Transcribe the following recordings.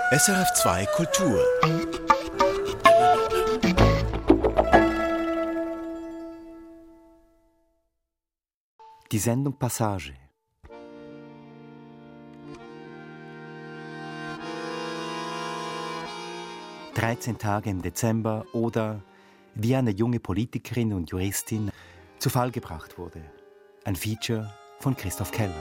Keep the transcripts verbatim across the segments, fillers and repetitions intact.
S R F zwei Kultur. Die Sendung Passage. dreizehn Tage im Dezember oder wie eine junge Politikerin und Juristin zu Fall gebracht wurde. Ein Feature von Christoph Keller.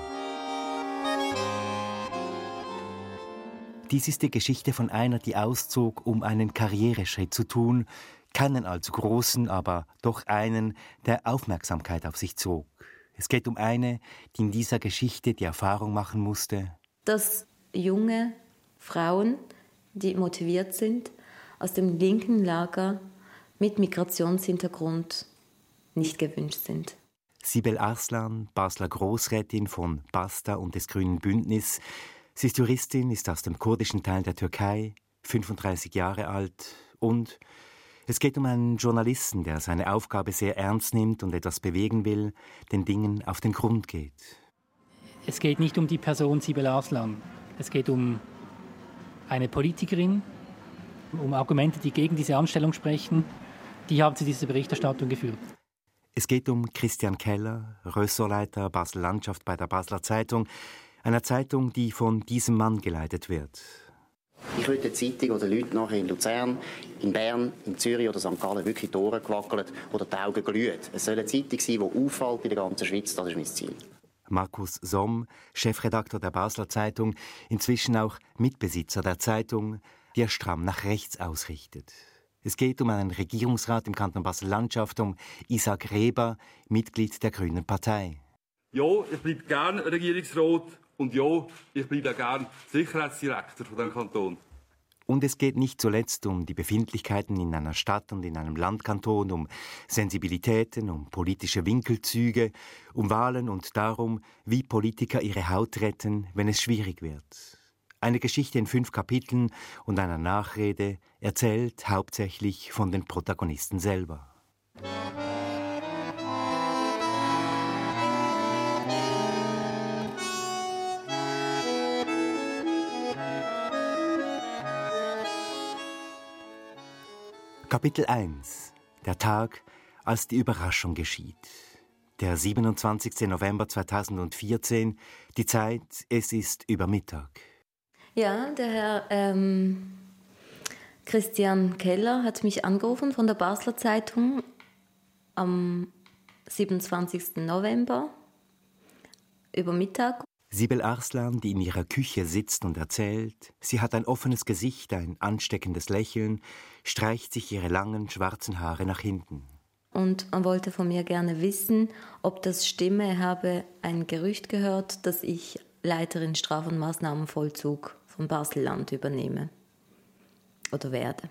Dies ist die Geschichte von einer, die auszog, um einen Karriereschritt zu tun, keinen allzu großen, aber doch einen, der Aufmerksamkeit auf sich zog. Es geht um eine, die in dieser Geschichte die Erfahrung machen musste, dass junge Frauen, die motiviert sind, aus dem linken Lager mit Migrationshintergrund nicht gewünscht sind. Sibel Arslan, Basler Großrätin von BASTA und des Grünen Bündnis. Sie ist Juristin, ist aus dem kurdischen Teil der Türkei, fünfunddreißig Jahre alt und es geht um einen Journalisten, der seine Aufgabe sehr ernst nimmt und etwas bewegen will, den Dingen auf den Grund geht. Es geht nicht um die Person Sibel Arslan. Es geht um eine Politikerin, um Argumente, die gegen diese Anstellung sprechen. Die haben zu dieser Berichterstattung geführt. Es geht um Christian Keller, Ressortleiter Basel Landschaft bei der Basler Zeitung, einer Zeitung, die von diesem Mann geleitet wird. Ich würde der Zeitung oder Leute nachher in Luzern, in Bern, in Zürich oder Sankt Gallen wirklich die Ohren gewackelt oder die Augen glüht. Es soll eine Zeitung sein, die auffällt in der ganzen Schweiz. Das ist mein Ziel. Markus Somm, Chefredakteur der Basler Zeitung, inzwischen auch Mitbesitzer der Zeitung, die er stramm nach rechts ausrichtet. Es geht um einen Regierungsrat im Kanton Basel Landschaft, um Isaac Reber, Mitglied der Grünen Partei. Ja, ich bleibe gerne Regierungsrat und ja, ich bleibe auch gerne Sicherheitsdirektor von diesem Kanton. Und es geht nicht zuletzt um die Befindlichkeiten in einer Stadt und in einem Landkanton, um Sensibilitäten, um politische Winkelzüge, um Wahlen und darum, wie Politiker ihre Haut retten, wenn es schwierig wird. Eine Geschichte in fünf Kapiteln und einer Nachrede, erzählt hauptsächlich von den Protagonisten selber. Kapitel eins. Der Tag, als die Überraschung geschieht. Der siebenundzwanzigster November zweitausendvierzehn. Die Zeit, es ist über Mittag. Ja, der Herr ähm, Christian Keller hat mich angerufen von der Basler Zeitung am siebenundzwanzigster November über Mittag. Sibel Arslan, die in ihrer Küche sitzt und erzählt, sie hat ein offenes Gesicht, ein ansteckendes Lächeln, streicht sich ihre langen schwarzen Haare nach hinten. Und man wollte von mir gerne wissen, ob das stimme. Er habe ein Gerücht gehört, dass ich Leiterin Straf- und Maßnahmenvollzug von Basel-Land übernehme oder werde.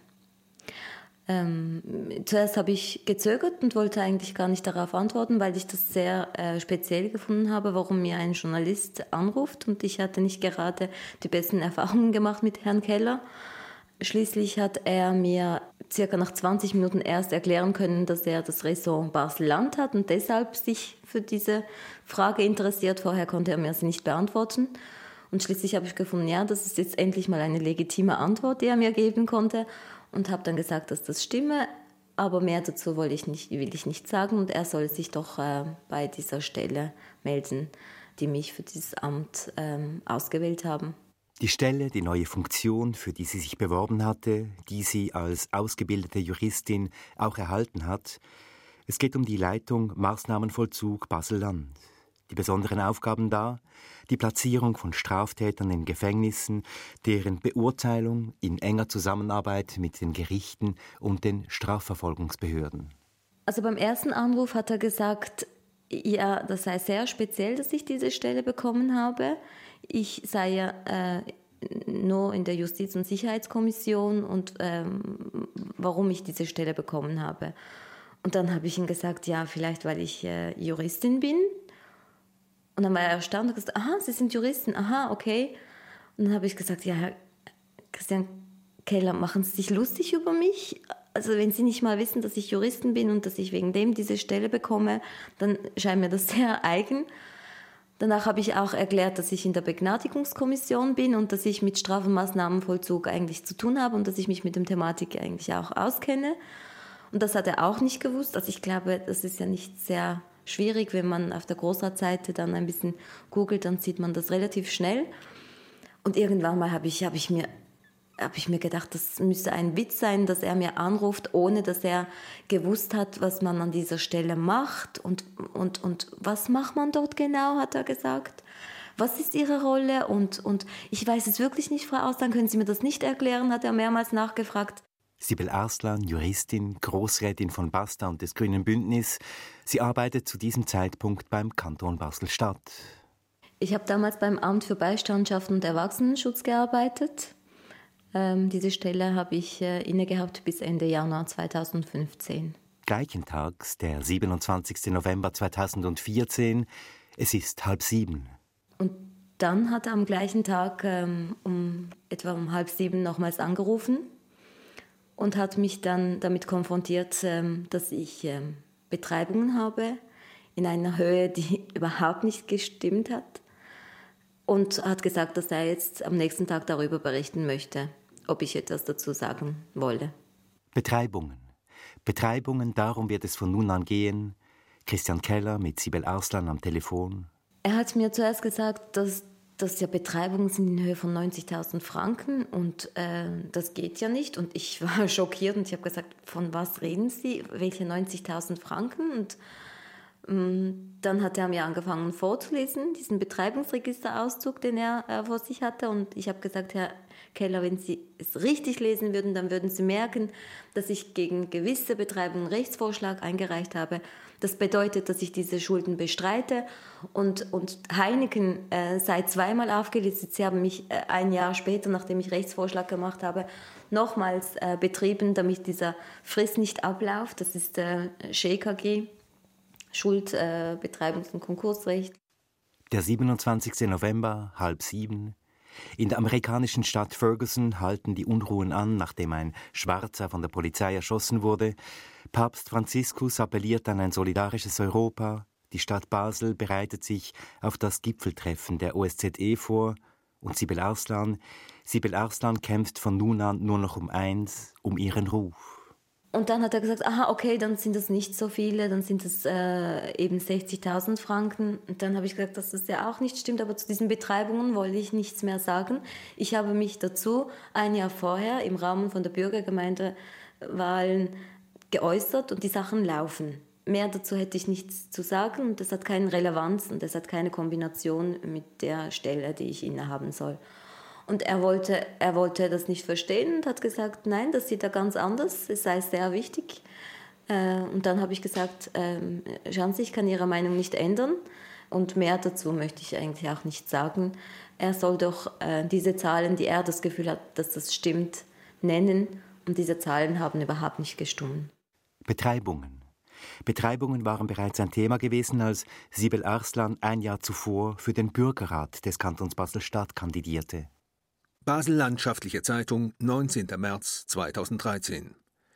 Ähm, zuerst habe ich gezögert und wollte eigentlich gar nicht darauf antworten, weil ich das sehr äh, speziell gefunden habe, warum mir ein Journalist anruft. Und ich hatte nicht gerade die besten Erfahrungen gemacht mit Herrn Keller. Schließlich hat er mir circa nach zwanzig Minuten erst erklären können, dass er das Ressort Basel-Land hat und deshalb sich für diese Frage interessiert. Vorher konnte er mir sie nicht beantworten. Und schließlich habe ich gefunden, ja, das ist jetzt endlich mal eine legitime Antwort, die er mir geben konnte. Und habe dann gesagt, dass das stimme, aber mehr dazu will ich nicht, will ich nicht sagen. Und er soll sich doch äh, bei dieser Stelle melden, die mich für dieses Amt ähm, ausgewählt haben. Die Stelle, die neue Funktion, für die sie sich beworben hatte, die sie als ausgebildete Juristin auch erhalten hat. Es geht um die Leitung Maßnahmenvollzug Basel-Land. Die besonderen Aufgaben da, die Platzierung von Straftätern in Gefängnissen, deren Beurteilung in enger Zusammenarbeit mit den Gerichten und den Strafverfolgungsbehörden. Also beim ersten Anruf hat er gesagt, ja, das sei sehr speziell, dass ich diese Stelle bekommen habe. Ich sei ja äh, nur in der Justiz- und Sicherheitskommission und ähm, warum ich diese Stelle bekommen habe. Und dann habe ich ihm gesagt, ja, vielleicht weil ich äh, Juristin bin. Und dann war er erstaunt und gesagt, aha, Sie sind Juristin, aha, okay. Und dann habe ich gesagt, ja, Herr Christian Keller, machen Sie sich lustig über mich? Also wenn Sie nicht mal wissen, dass ich Juristin bin und dass ich wegen dem diese Stelle bekomme, dann scheint mir das sehr eigen. Danach habe ich auch erklärt, dass ich in der Begnadigungskommission bin und dass ich mit Straf- und Maßnahmenvollzug eigentlich zu tun habe und dass ich mich mit der Thematik eigentlich auch auskenne. Und das hat er auch nicht gewusst. Also ich glaube, das ist ja nicht sehr schwierig, wenn man auf der Großratseite dann ein bisschen googelt, dann sieht man das relativ schnell. Und irgendwann mal habe ich, habe ich mir habe ich mir gedacht, das müsste ein Witz sein, dass er mir anruft, ohne dass er gewusst hat, was man an dieser Stelle macht. Und, und, und was macht man dort genau, hat er gesagt. Was ist Ihre Rolle? Und, und ich weiß es wirklich nicht, Frau Arslan, können Sie mir das nicht erklären, hat er mehrmals nachgefragt. Sibyl Arslan, Juristin, Grossrätin von Basta und des Grünen Bündnis. Sie arbeitet zu diesem Zeitpunkt beim Kanton Basel-Stadt. Ich habe damals beim Amt für Beistandschaften und Erwachsenenschutz gearbeitet. Ähm, diese Stelle habe ich äh, innegehabt bis Ende Januar zweitausendfünfzehn. Gleichen Tags, der siebenundzwanzigsten November zweitausendvierzehn. Es ist halb sieben. Und dann hat er am gleichen Tag ähm, um etwa um halb sieben nochmals angerufen und hat mich dann damit konfrontiert, ähm, dass ich ähm, Betreibungen habe in einer Höhe, die überhaupt nicht gestimmt hat. Und hat gesagt, dass er jetzt am nächsten Tag darüber berichten möchte, ob ich etwas dazu sagen wolle. Betreibungen. Betreibungen, darum wird es von nun an gehen. Christian Keller mit Sibyl Arslan am Telefon. Er hat mir zuerst gesagt, dass das ja Betreibungen sind in Höhe von neunzigtausend Franken und äh, das geht ja nicht. Und ich war schockiert und ich habe gesagt, von was reden Sie? Welche neunzigtausend Franken? Und dann hat er mir angefangen vorzulesen, diesen Betreibungsregisterauszug, den er äh, vor sich hatte. Und ich habe gesagt, Herr Keller, wenn Sie es richtig lesen würden, dann würden Sie merken, dass ich gegen gewisse Betreibungen Rechtsvorschlag eingereicht habe. Das bedeutet, dass ich diese Schulden bestreite. Und, und Heineken äh, sei zweimal aufgelistet. Sie haben mich äh, ein Jahr später, nachdem ich Rechtsvorschlag gemacht habe, nochmals äh, betrieben, damit dieser Frist nicht abläuft. Das ist äh, Sch K G. Schuld, äh, Betreibungs- und Konkursrecht. Der siebenundzwanzigsten November, halb sieben. In der amerikanischen Stadt Ferguson halten die Unruhen an, nachdem ein Schwarzer von der Polizei erschossen wurde. Papst Franziskus appelliert an ein solidarisches Europa. Die Stadt Basel bereitet sich auf das Gipfeltreffen der O S Z E vor. Und Sibyl Arslan, Sibyl Arslan kämpft von nun an nur noch um eins, um ihren Ruf. Und dann hat er gesagt, aha, okay, dann sind das nicht so viele, dann sind es äh, eben sechzigtausend Franken. Und dann habe ich gesagt, dass das ja auch nicht stimmt, aber zu diesen Betreibungen wollte ich nichts mehr sagen. Ich habe mich dazu ein Jahr vorher im Rahmen von der Bürgergemeindewahlen geäußert und die Sachen laufen. Mehr dazu hätte ich nichts zu sagen und das hat keine Relevanz und das hat keine Kombination mit der Stelle, die ich innehaben soll. Und er wollte, er wollte das nicht verstehen und hat gesagt, nein, das sieht er ganz anders, es sei sehr wichtig. Und dann habe ich gesagt, schauen Sie, ich kann Ihre Meinung nicht ändern und mehr dazu möchte ich eigentlich auch nicht sagen. Er soll doch diese Zahlen, die er das Gefühl hat, dass das stimmt, nennen und diese Zahlen haben überhaupt nicht gestimmt. Betreibungen. Betreibungen waren bereits ein Thema gewesen, als Sibyl Arslan ein Jahr zuvor für den Bürgerrat des Kantons Basel-Stadt kandidierte. Basel Landschaftliche Zeitung, neunzehnten März zweitausenddreizehn.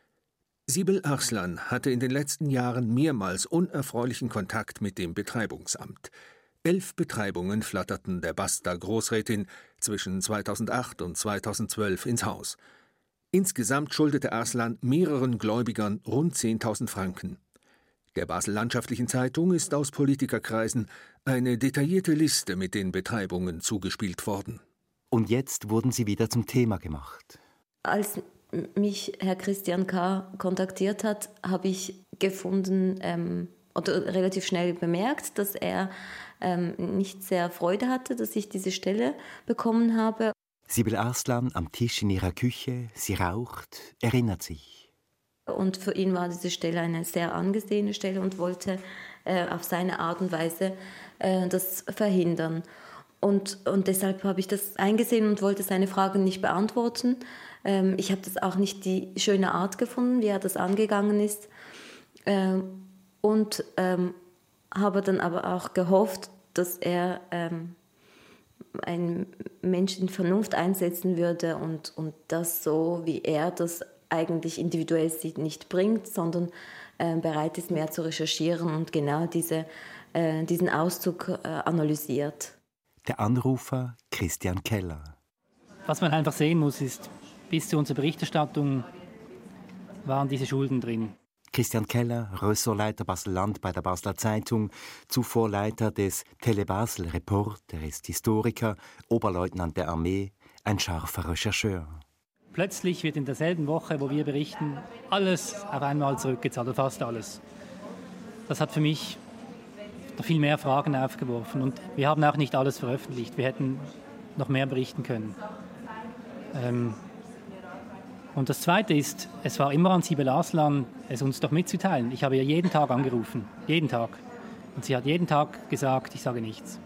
Sibyl Arslan hatte in den letzten Jahren mehrmals unerfreulichen Kontakt mit dem Betreibungsamt. Elf Betreibungen flatterten der Basta-Großrätin zwischen zweitausendacht und zweitausendzwölf ins Haus. Insgesamt schuldete Arslan mehreren Gläubigern rund zehntausend Franken. Der Basel Landschaftlichen Zeitung ist aus Politikerkreisen eine detaillierte Liste mit den Betreibungen zugespielt worden. Und jetzt wurden sie wieder zum Thema gemacht. Als mich Herr Christian K. kontaktiert hat, habe ich gefunden ähm, oder relativ schnell bemerkt, dass er ähm, nicht sehr Freude hatte, dass ich diese Stelle bekommen habe. Sibyl Arslan am Tisch in ihrer Küche, sie raucht, erinnert sich. Und für ihn war diese Stelle eine sehr angesehene Stelle und wollte äh, auf seine Art und Weise äh, das verhindern. Und, und deshalb habe ich das eingesehen und wollte seine Fragen nicht beantworten. Ähm, ich habe das auch nicht die schöne Art gefunden, wie er das angegangen ist. Ähm, und ähm, habe dann aber auch gehofft, dass er ähm, einen Menschen in Vernunft einsetzen würde und, und das so, wie er das eigentlich individuell nicht bringt, sondern äh, bereit ist, mehr zu recherchieren und genau diese äh, diesen Auszug äh, analysiert. Der Anrufer Christian Keller. Was man einfach sehen muss, ist, bis zu unserer Berichterstattung waren diese Schulden drin. Christian Keller, Ressortleiter Basel-Land bei der Basler Zeitung, zuvor Leiter des Tele-Basel Report, er ist Historiker, Oberleutnant der Armee, ein scharfer Rechercheur. Plötzlich wird in derselben Woche, wo wir berichten, alles auf einmal zurückgezahlt, oder fast alles. Das hat für mich noch viel mehr Fragen aufgeworfen und wir haben auch nicht alles veröffentlicht. Wir hätten noch mehr berichten können. Ähm und das Zweite ist, es war immer an Sibel Arslan, es uns doch mitzuteilen. Ich habe ihr jeden Tag angerufen, jeden Tag. Und sie hat jeden Tag gesagt, ich sage nichts.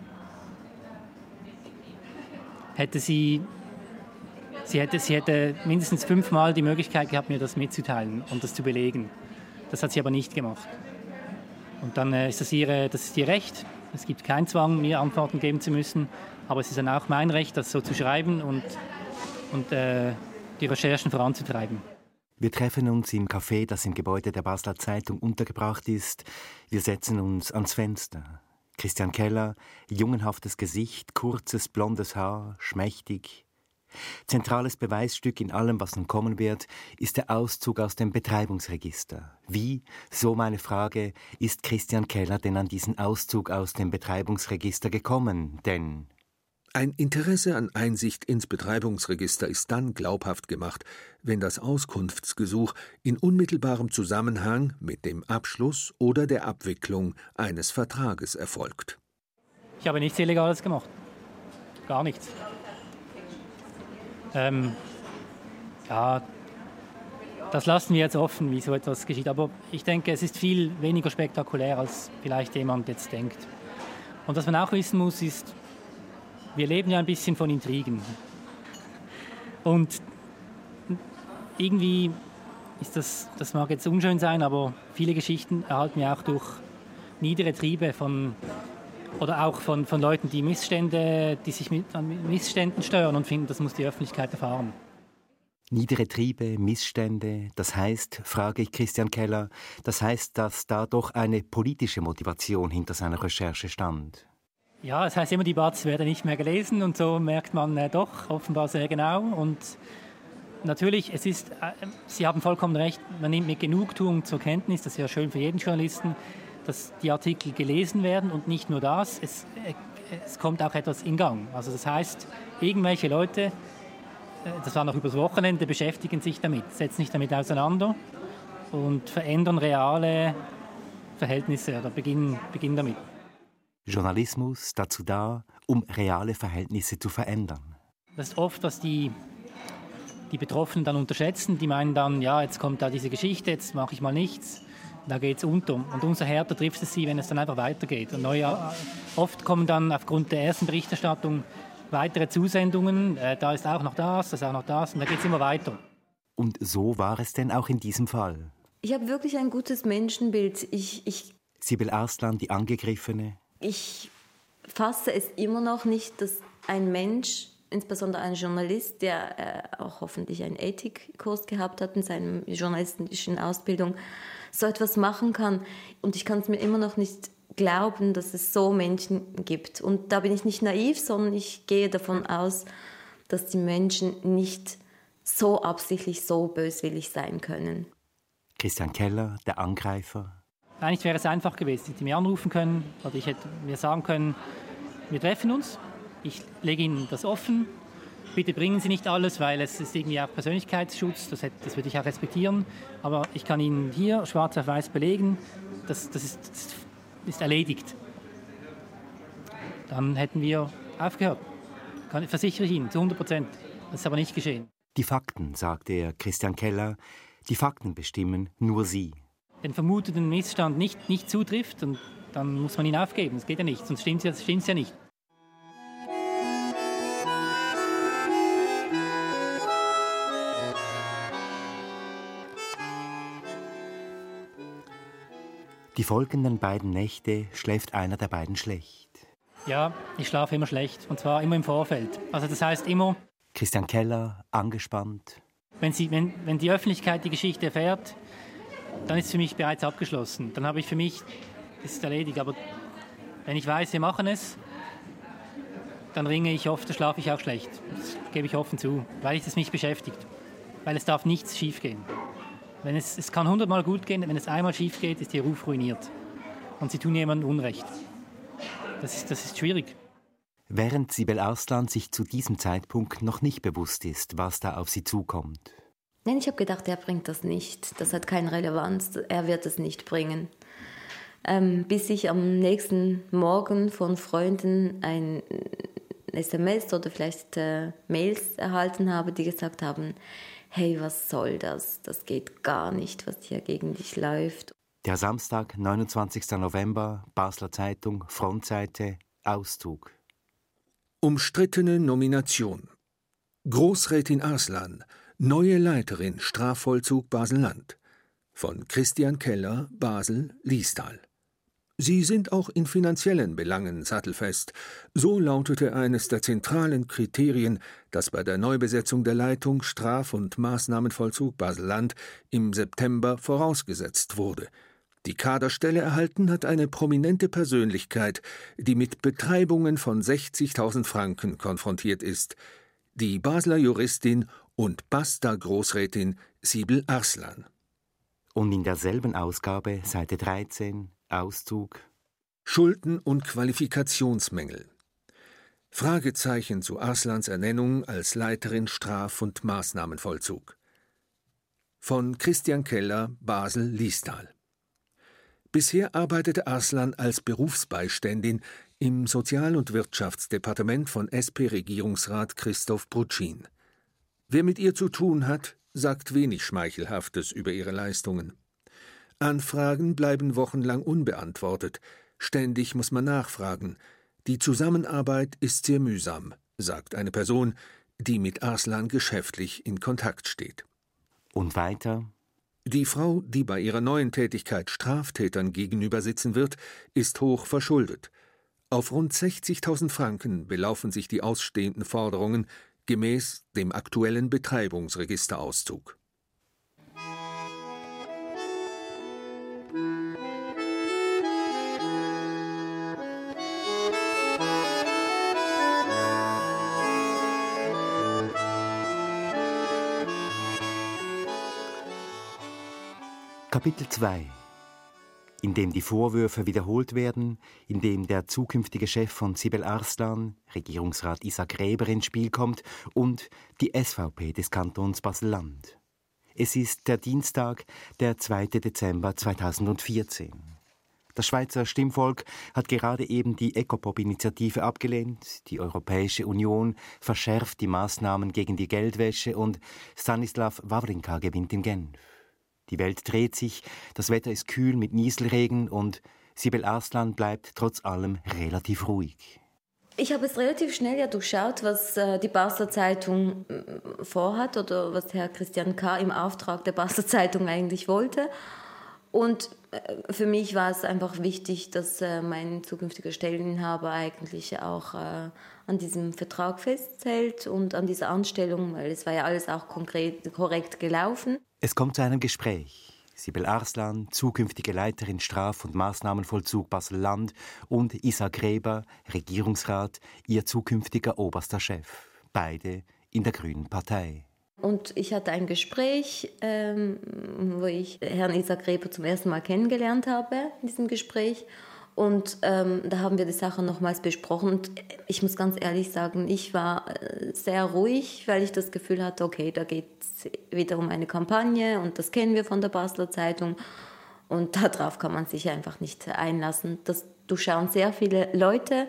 Hätte sie, sie, hätte, sie hätte mindestens fünfmal die Möglichkeit gehabt, mir das mitzuteilen und das zu belegen. Das hat sie aber nicht gemacht. Und dann äh, ist das, ihre, das ist ihr Recht. Es gibt keinen Zwang, mir Antworten geben zu müssen. Aber es ist dann auch mein Recht, das so zu schreiben und, und äh, die Recherchen voranzutreiben. Wir treffen uns im Café, das im Gebäude der Basler Zeitung untergebracht ist. Wir setzen uns ans Fenster. Christian Keller, jungenhaftes Gesicht, kurzes blondes Haar, schmächtig. Zentrales Beweisstück in allem, was nun kommen wird, ist der Auszug aus dem Betreibungsregister. Wie, so meine Frage, ist Christian Keller denn an diesen Auszug aus dem Betreibungsregister gekommen? Denn ein Interesse an Einsicht ins Betreibungsregister ist dann glaubhaft gemacht, wenn das Auskunftsgesuch in unmittelbarem Zusammenhang mit dem Abschluss oder der Abwicklung eines Vertrages erfolgt. Ich habe nichts Illegales gemacht. Gar nichts. Ähm, ja, das lassen wir jetzt offen, wie so etwas geschieht. Aber ich denke, es ist viel weniger spektakulär, als vielleicht jemand jetzt denkt. Und was man auch wissen muss, ist, wir leben ja ein bisschen von Intrigen. Und irgendwie ist das, das mag jetzt unschön sein, aber viele Geschichten erhalten wir auch durch niedere Triebe von oder auch von, von Leuten, die Missstände, die sich mit, an Missständen stören und finden, das muss die Öffentlichkeit erfahren. Niedere Triebe, Missstände, das heißt, frage ich Christian Keller, das heißt, dass da doch eine politische Motivation hinter seiner Recherche stand. Ja, es heißt immer, die Bats werden nicht mehr gelesen und so merkt man äh, doch offenbar sehr genau. Und natürlich, es ist, äh, Sie haben vollkommen recht, man nimmt mit Genugtuung zur Kenntnis, das ist ja schön für jeden Journalisten, dass die Artikel gelesen werden und nicht nur das, es, äh, es kommt auch etwas in Gang. Also das heißt, irgendwelche Leute, äh, das war noch übers Wochenende, beschäftigen sich damit, setzen sich damit auseinander und verändern reale Verhältnisse oder beginnen, beginnen damit. Journalismus dazu da, um reale Verhältnisse zu verändern. Das ist oft, was die, die Betroffenen dann unterschätzen. Die meinen dann, ja, jetzt kommt da diese Geschichte, jetzt mache ich mal nichts. Da geht es unter. Und umso härter trifft es sie, wenn es dann einfach weitergeht. Und neue, oft kommen dann aufgrund der ersten Berichterstattung weitere Zusendungen. Äh, da ist auch noch das, da ist auch noch das. Und da geht es immer weiter. Und so war es denn auch in diesem Fall? Ich habe wirklich ein gutes Menschenbild. Ich, ich, Sibel Arslan, die Angegriffene. Ich fasse es immer noch nicht, dass ein Mensch, insbesondere ein Journalist, der äh, auch hoffentlich einen Ethikkurs gehabt hat in seiner journalistischen Ausbildung, so etwas machen kann. Und ich kann es mir immer noch nicht glauben, dass es so Menschen gibt. Und da bin ich nicht naiv, sondern ich gehe davon aus, dass die Menschen nicht so absichtlich, so böswillig sein können. Christian Keller, der Angreifer. Eigentlich wäre es einfach gewesen, sie hätten mir anrufen können oder ich hätte mir sagen können, wir treffen uns, ich lege Ihnen das offen, bitte bringen Sie nicht alles, weil es ist irgendwie auch Persönlichkeitsschutz, das, hätte, das würde ich auch respektieren, aber ich kann Ihnen hier schwarz auf weiß belegen, das, das, ist, das ist erledigt. Dann hätten wir aufgehört, kann, versichere ich Ihnen, zu hundert Prozent. Das ist aber nicht geschehen. Die Fakten, sagte er, Christian Keller, die Fakten bestimmen nur Sie. Den vermuteten Missstand nicht, nicht zutrifft, und dann muss man ihn aufgeben. Das geht ja nicht, sonst stimmt es ja nicht. Die folgenden beiden Nächte schläft einer der beiden schlecht. Ja, ich schlafe immer schlecht, und zwar immer im Vorfeld. Also das heißt immer... Christian Keller, angespannt. Wenn, sie, wenn, wenn die Öffentlichkeit die Geschichte erfährt, dann ist es für mich bereits abgeschlossen. Dann habe ich für mich, das ist erledigt. Aber Wenn ich weiß, wir machen es, dann ringe ich oft, da schlafe ich auch schlecht. Das gebe ich offen zu, weil es mich beschäftigt. Weil es darf nichts schief gehen. Wenn es, es kann hundertmal gut gehen, wenn es einmal schief geht, ist Ihr Ruf ruiniert. Und Sie tun jemandem Unrecht. Das ist, das ist schwierig. Während Sibel Arslan sich zu diesem Zeitpunkt noch nicht bewusst ist, was da auf sie zukommt. Nein, ich habe gedacht, er bringt das nicht. Das hat keine Relevanz. Er wird es nicht bringen. Ähm, bis ich am nächsten Morgen von Freunden ein S M S oder vielleicht äh, Mails erhalten habe, die gesagt haben, hey, was soll das? Das geht gar nicht, was hier gegen dich läuft. Der Samstag, neunundzwanzigsten November, Basler Zeitung, Frontseite, Auszug. Umstrittene Nomination. Großrätin Arslan, neue Leiterin Strafvollzug Basel-Land. Von Christian Keller, Basel, Liestal. Sie sind auch in finanziellen Belangen sattelfest. So lautete eines der zentralen Kriterien, das bei der Neubesetzung der Leitung Straf- und Maßnahmenvollzug Basel-Land im September vorausgesetzt wurde. Die Kaderstelle erhalten hat eine prominente Persönlichkeit, die mit Betreibungen von sechzigtausend Franken konfrontiert ist. Die Basler Juristin und Basta-Großrätin Sibel Arslan. Und in derselben Ausgabe, Seite dreizehn, Auszug. Schulden- und Qualifikationsmängel. Fragezeichen zu Arslans Ernennung als Leiterin Straf- und Maßnahmenvollzug. Von Christian Keller, Basel-Liestal. Bisher arbeitete Arslan als Berufsbeiständin im Sozial- und Wirtschaftsdepartement von S P-Regierungsrat Christoph Brutschin. Wer mit ihr zu tun hat, sagt wenig Schmeichelhaftes über ihre Leistungen. Anfragen bleiben wochenlang unbeantwortet. Ständig muss man nachfragen. Die Zusammenarbeit ist sehr mühsam, sagt eine Person, die mit Arslan geschäftlich in Kontakt steht. Und weiter? Die Frau, die bei ihrer neuen Tätigkeit Straftätern gegenüber sitzen wird, ist hoch verschuldet. Auf rund sechzigtausend Franken belaufen sich die ausstehenden Forderungen gemäß dem aktuellen Betreibungsregisterauszug. Kapitel zwei. In dem die Vorwürfe wiederholt werden, in dem der zukünftige Chef von Sibel Arslan, Regierungsrat Isaac Reber, ins Spiel kommt und die S V P des Kantons Basel-Land. Es ist der Dienstag, der zweiten Dezember zweitausendvierzehn. Das Schweizer Stimmvolk hat gerade eben die Ecopop-Initiative abgelehnt, die Europäische Union verschärft die Maßnahmen gegen die Geldwäsche und Stanislav Wawrinka gewinnt in Genf. Die Welt dreht sich, das Wetter ist kühl mit Nieselregen und Sibel Arslan bleibt trotz allem relativ ruhig. Ich habe es relativ schnell ja durchschaut, was äh, die Basler Zeitung äh, vorhat oder was Herr Christian K. im Auftrag der Basler Zeitung eigentlich wollte. Und äh, für mich war es einfach wichtig, dass äh, mein zukünftiger Stelleninhaber eigentlich auch äh, an diesem Vertrag festhält und an dieser Anstellung, weil es war ja alles auch konkret, korrekt gelaufen. Es kommt zu einem Gespräch. Sibel Arslan, zukünftige Leiterin Straf- und Maßnahmenvollzug Basel-Land und Isaac Reber, Regierungsrat, ihr zukünftiger oberster Chef. Beide in der Grünen Partei. Und ich hatte ein Gespräch, ähm, wo ich Herrn Isaac Reber zum ersten Mal kennengelernt habe in diesem Gespräch. Und ähm, da haben wir die Sache nochmals besprochen. Und ich muss ganz ehrlich sagen, ich war sehr ruhig, weil ich das Gefühl hatte, okay, da geht es wieder um eine Kampagne und das kennen wir von der Basler Zeitung. Und darauf kann man sich einfach nicht einlassen. Das durchschauen sehr viele Leute.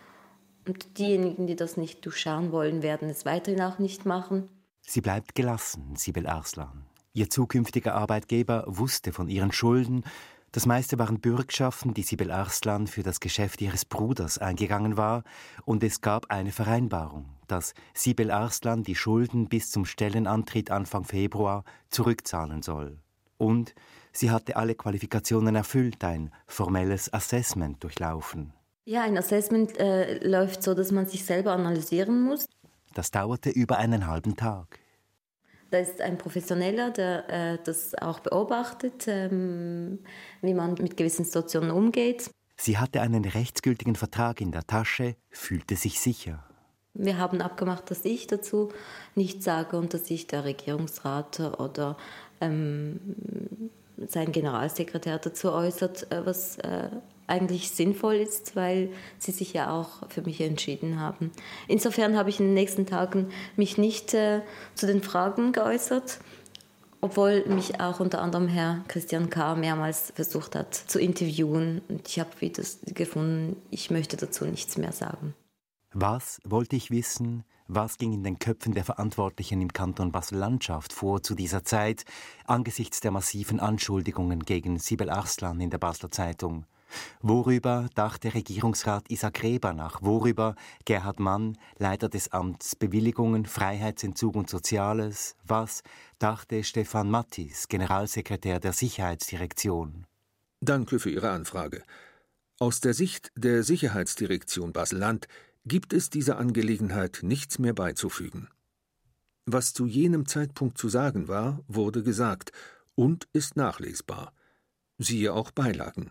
Und diejenigen, die das nicht durchschauen wollen, werden es weiterhin auch nicht machen. Sie bleibt gelassen, Sibel Arslan. Ihr zukünftiger Arbeitgeber wusste von ihren Schulden. Das meiste waren Bürgschaften, die Sibel Arslan für das Geschäft ihres Bruders eingegangen war. Und es gab eine Vereinbarung, dass Sibel Arslan die Schulden bis zum Stellenantritt Anfang Februar zurückzahlen soll. Und sie hatte alle Qualifikationen erfüllt, ein formelles Assessment durchlaufen. Ja, ein Assessment äh, läuft so, dass man sich selber analysieren muss. Das dauerte über einen halben Tag. Da ist ein Professioneller, der äh, das auch beobachtet, ähm, wie man mit gewissen Situationen umgeht. Sie hatte einen rechtsgültigen Vertrag in der Tasche, fühlte sich sicher. Wir haben abgemacht, dass ich dazu nichts sage und dass sich der Regierungsrat oder ähm, sein Generalsekretär dazu äußert, was äh, eigentlich sinnvoll ist, weil sie sich ja auch für mich entschieden haben. Insofern habe ich in den nächsten Tagen mich nicht äh, zu den Fragen geäußert, obwohl mich auch unter anderem Herr Christian K. mehrmals versucht hat zu interviewen. Und ich habe wieder gefunden, ich möchte dazu nichts mehr sagen. Was wollte ich wissen? Was ging in den Köpfen der Verantwortlichen im Kanton Basel-Landschaft vor zu dieser Zeit, angesichts der massiven Anschuldigungen gegen Sibel Arslan in der Basler Zeitung? Worüber dachte Regierungsrat Isaac Reber nach? Worüber Gerhard Mann, Leiter des Amts Bewilligungen, Freiheitsentzug und Soziales? Was dachte Stefan Mattis, Generalsekretär der Sicherheitsdirektion? Danke für Ihre Anfrage. Aus der Sicht der Sicherheitsdirektion Basel-Land gibt es dieser Angelegenheit nichts mehr beizufügen. Was zu jenem Zeitpunkt zu sagen war, wurde gesagt und ist nachlesbar. Siehe auch Beilagen.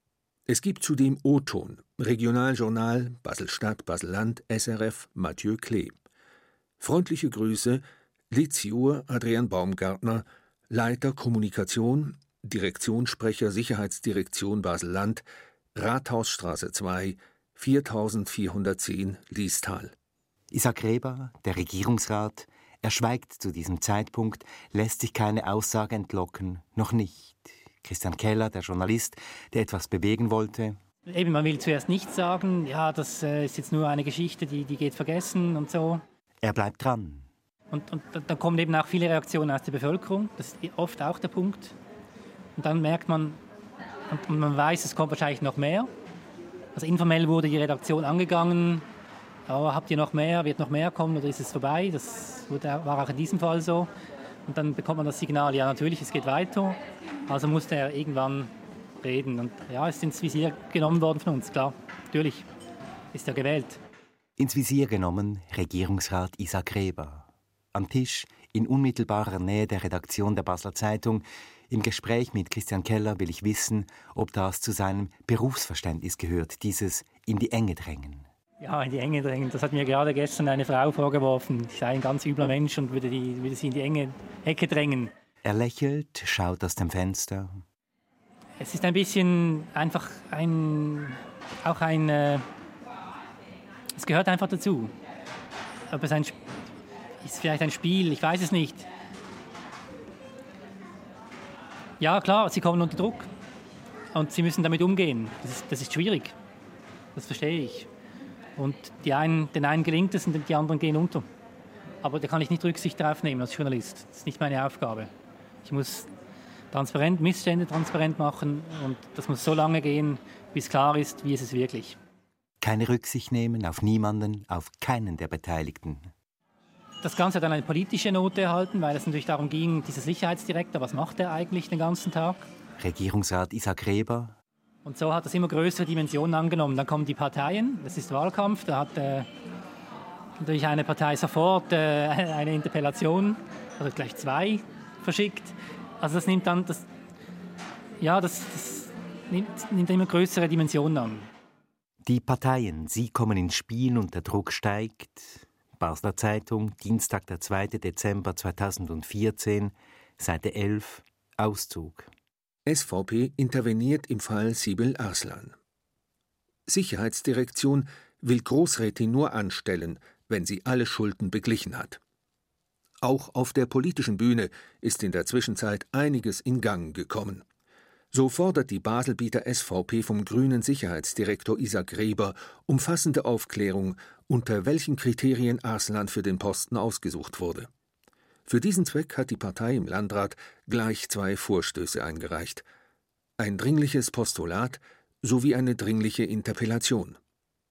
Es gibt zudem O-Ton, Regionaljournal Basel-Stadt, Basel-Land, S R F, Mathieu Klee. Freundliche Grüße, Liziur Adrian Baumgartner, Leiter Kommunikation, Direktionssprecher Sicherheitsdirektion Basel-Land, Rathausstraße zwei, viertausendvierhundertzehn Liestal. Isaac Reber, der Regierungsrat, er schweigt zu diesem Zeitpunkt, lässt sich keine Aussage entlocken, noch nicht. Christian Keller, der Journalist, der etwas bewegen wollte. Eben, man will zuerst nichts sagen, ja, das äh, ist jetzt nur eine Geschichte, die, die geht vergessen und so. Er bleibt dran. Und, und dann kommen eben auch viele Reaktionen aus der Bevölkerung, das ist oft auch der Punkt. Und dann merkt man, und, und man weiß, es kommt wahrscheinlich noch mehr. Also informell wurde die Redaktion angegangen, oh, habt ihr noch mehr, wird noch mehr kommen oder ist es vorbei? Das war auch in diesem Fall so. Und dann bekommt man das Signal, ja natürlich, es geht weiter. Also musste er irgendwann reden. Und ja, es ist ins Visier genommen worden von uns, klar. Natürlich ist er gewählt. Ins Visier genommen Regierungsrat Isaac Reber. Am Tisch, in unmittelbarer Nähe der Redaktion der Basler Zeitung, im Gespräch mit Christian Keller will ich wissen, ob das zu seinem Berufsverständnis gehört, dieses in die Enge drängen. Ja, in die Enge drängen. Das hat mir gerade gestern eine Frau vorgeworfen. Ich sei ein ganz übler Mensch und würde, die, würde sie in die enge Ecke drängen. Er lächelt, schaut aus dem Fenster. Es ist ein bisschen einfach ein, auch ein, äh, es gehört einfach dazu. Ob es ein, ist vielleicht ein Spiel, ich weiß es nicht. Ja, klar, sie kommen unter Druck und sie müssen damit umgehen. Das ist, das ist schwierig, das verstehe ich. Und die einen, den einen gelingt es und die anderen gehen unter. Aber da kann ich nicht Rücksicht drauf nehmen als Journalist. Das ist nicht meine Aufgabe. Ich muss transparent, Missstände transparent machen und das muss so lange gehen, bis klar ist, wie ist es wirklich. Keine Rücksicht nehmen auf niemanden, auf keinen der Beteiligten. Das Ganze hat dann eine politische Note erhalten, weil es natürlich darum ging, dieser Sicherheitsdirektor, was macht er eigentlich den ganzen Tag? Regierungsrat Isaac Reber. Und so hat es immer größere Dimensionen angenommen. Dann kommen die Parteien, das ist Wahlkampf, da hat äh, natürlich eine Partei sofort äh, eine Interpellation, also gleich zwei verschickt. Also das nimmt dann, das, ja, das, das nimmt, nimmt immer größere Dimensionen an. Die Parteien, sie kommen ins Spiel und der Druck steigt. Basler Zeitung, Dienstag, der zweite Dezember zweitausendvierzehn, Seite elf, Auszug. S V P interveniert im Fall Sibel Arslan. Sicherheitsdirektion will Großrätin nur anstellen, wenn sie alle Schulden beglichen hat. Auch auf der politischen Bühne ist in der Zwischenzeit einiges in Gang gekommen. So fordert die Baselbieter S V P vom grünen Sicherheitsdirektor Isaac Reber umfassende Aufklärung, unter welchen Kriterien Arslan für den Posten ausgesucht wurde. Für diesen Zweck hat die Partei im Landrat gleich zwei Vorstöße eingereicht: ein dringliches Postulat sowie eine dringliche Interpellation.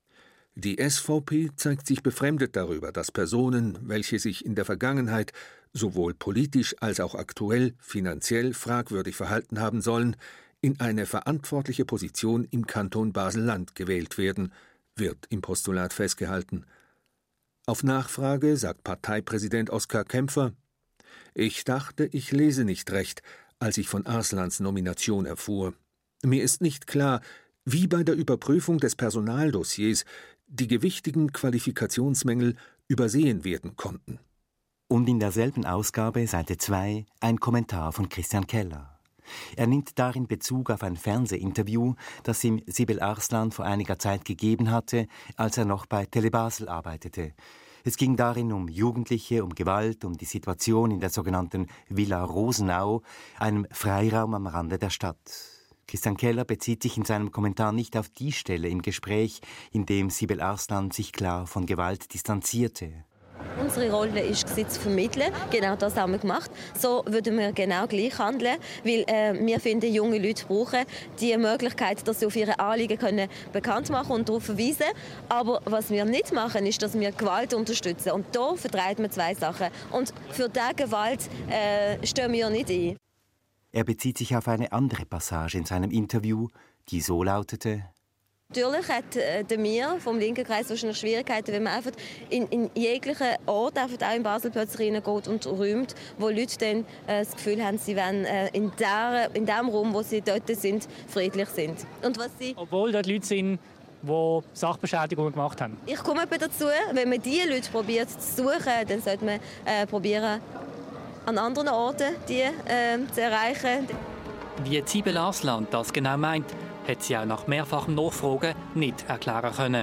Die S V P zeigt sich befremdet darüber, dass Personen, welche sich in der Vergangenheit sowohl politisch als auch aktuell finanziell fragwürdig verhalten haben sollen, in eine verantwortliche Position im Kanton Basel-Land gewählt werden, wird im Postulat festgehalten. Auf Nachfrage sagt Parteipräsident Oskar Kämpfer: Ich dachte, ich lese nicht recht, als ich von Arslans Nomination erfuhr. Mir ist nicht klar, Wie bei der Überprüfung des Personaldossiers die gewichtigen Qualifikationsmängel übersehen werden konnten. Und in derselben Ausgabe, Seite zwei, ein Kommentar von Christian Keller. Er nimmt darin Bezug auf ein Fernsehinterview, das ihm Sibel Arslan vor einiger Zeit gegeben hatte, als er noch bei Tele Basel arbeitete. Es ging darin um Jugendliche, um Gewalt, um die Situation in der sogenannten Villa Rosenau, einem Freiraum am Rande der Stadt. Christian Keller bezieht sich in seinem Kommentar nicht auf die Stelle im Gespräch, in dem Sibel Arslan sich klar von Gewalt distanzierte. Unsere Rolle ist, zu vermitteln. Genau das haben wir gemacht. So würden wir genau gleich handeln, weil äh, wir finden, junge Leute brauchen die Möglichkeit, dass sie auf ihre Anliegen können bekannt machen und darauf verweisen. Aber was wir nicht machen, ist, dass wir Gewalt unterstützen. Und da vertreiben wir zwei Sachen. Und für diese Gewalt äh, stehen wir nicht ein. Er bezieht sich auf eine andere Passage in seinem Interview, die so lautete: Natürlich hat äh, der Mir vom linken Kreis wahrscheinlich Schwierigkeiten, wenn man einfach in, in jeglichen Ort, einfach auch in Basel plötzlich reingeht und räumt, wo Leute dann äh, das Gefühl haben, sie wollen äh, in, der, in dem Raum, wo sie dort sind, friedlich sind. Und was sie Obwohl dort Leute sind, die Sachbeschädigungen gemacht haben. Ich komme eben dazu, wenn man diese Leute probiert zu suchen, dann sollte man äh, probieren, an anderen Orten die äh, zu erreichen. Wie Sibel Arslan das genau meint, hat sie auch nach mehrfachem Nachfragen nicht erklären können.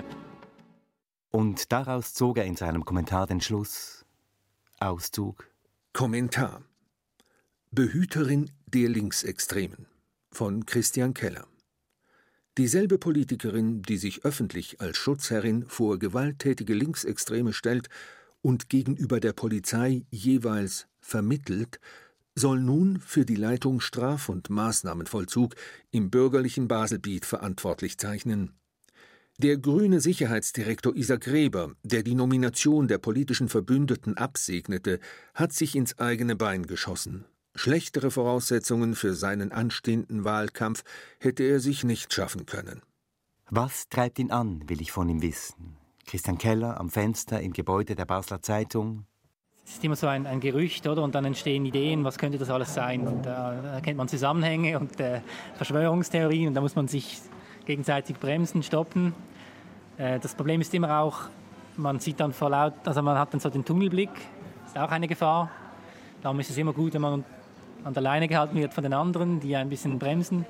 Und daraus zog er in seinem Kommentar den Schluss. Auszug. Kommentar. Behüterin der Linksextremen von Christian Keller. Dieselbe Politikerin, die sich öffentlich als Schutzherrin vor gewalttätige Linksextreme stellt und gegenüber der Polizei jeweils vermittelt, soll nun für die Leitung Straf- und Maßnahmenvollzug im bürgerlichen Baselbiet verantwortlich zeichnen. Der grüne Sicherheitsdirektor Isa Gräber, der die Nomination der politischen Verbündeten absegnete, hat sich ins eigene Bein geschossen. Schlechtere Voraussetzungen für seinen anstehenden Wahlkampf hätte er sich nicht schaffen können. Was treibt ihn an, will ich von ihm wissen. Christian Keller am Fenster im Gebäude der Basler Zeitung. Es ist immer so ein, ein Gerücht, oder? Und dann entstehen Ideen, was könnte das alles sein? Und da erkennt man Zusammenhänge und äh, Verschwörungstheorien und da muss man sich gegenseitig bremsen, stoppen. Äh, das Problem ist immer auch, man sieht dann vor laut, also man hat dann so den Tunnelblick, das ist auch eine Gefahr. Darum ist es immer gut, wenn man an der Leine gehalten wird von den anderen, die ein bisschen bremsen.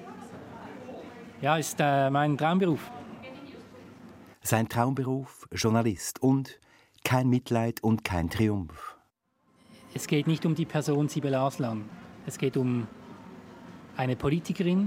Ja, ist äh, mein Traumberuf. Sein Traumberuf, Journalist und kein Mitleid und kein Triumph. Es geht nicht um die Person Sibel Arslan. Es geht um eine Politikerin,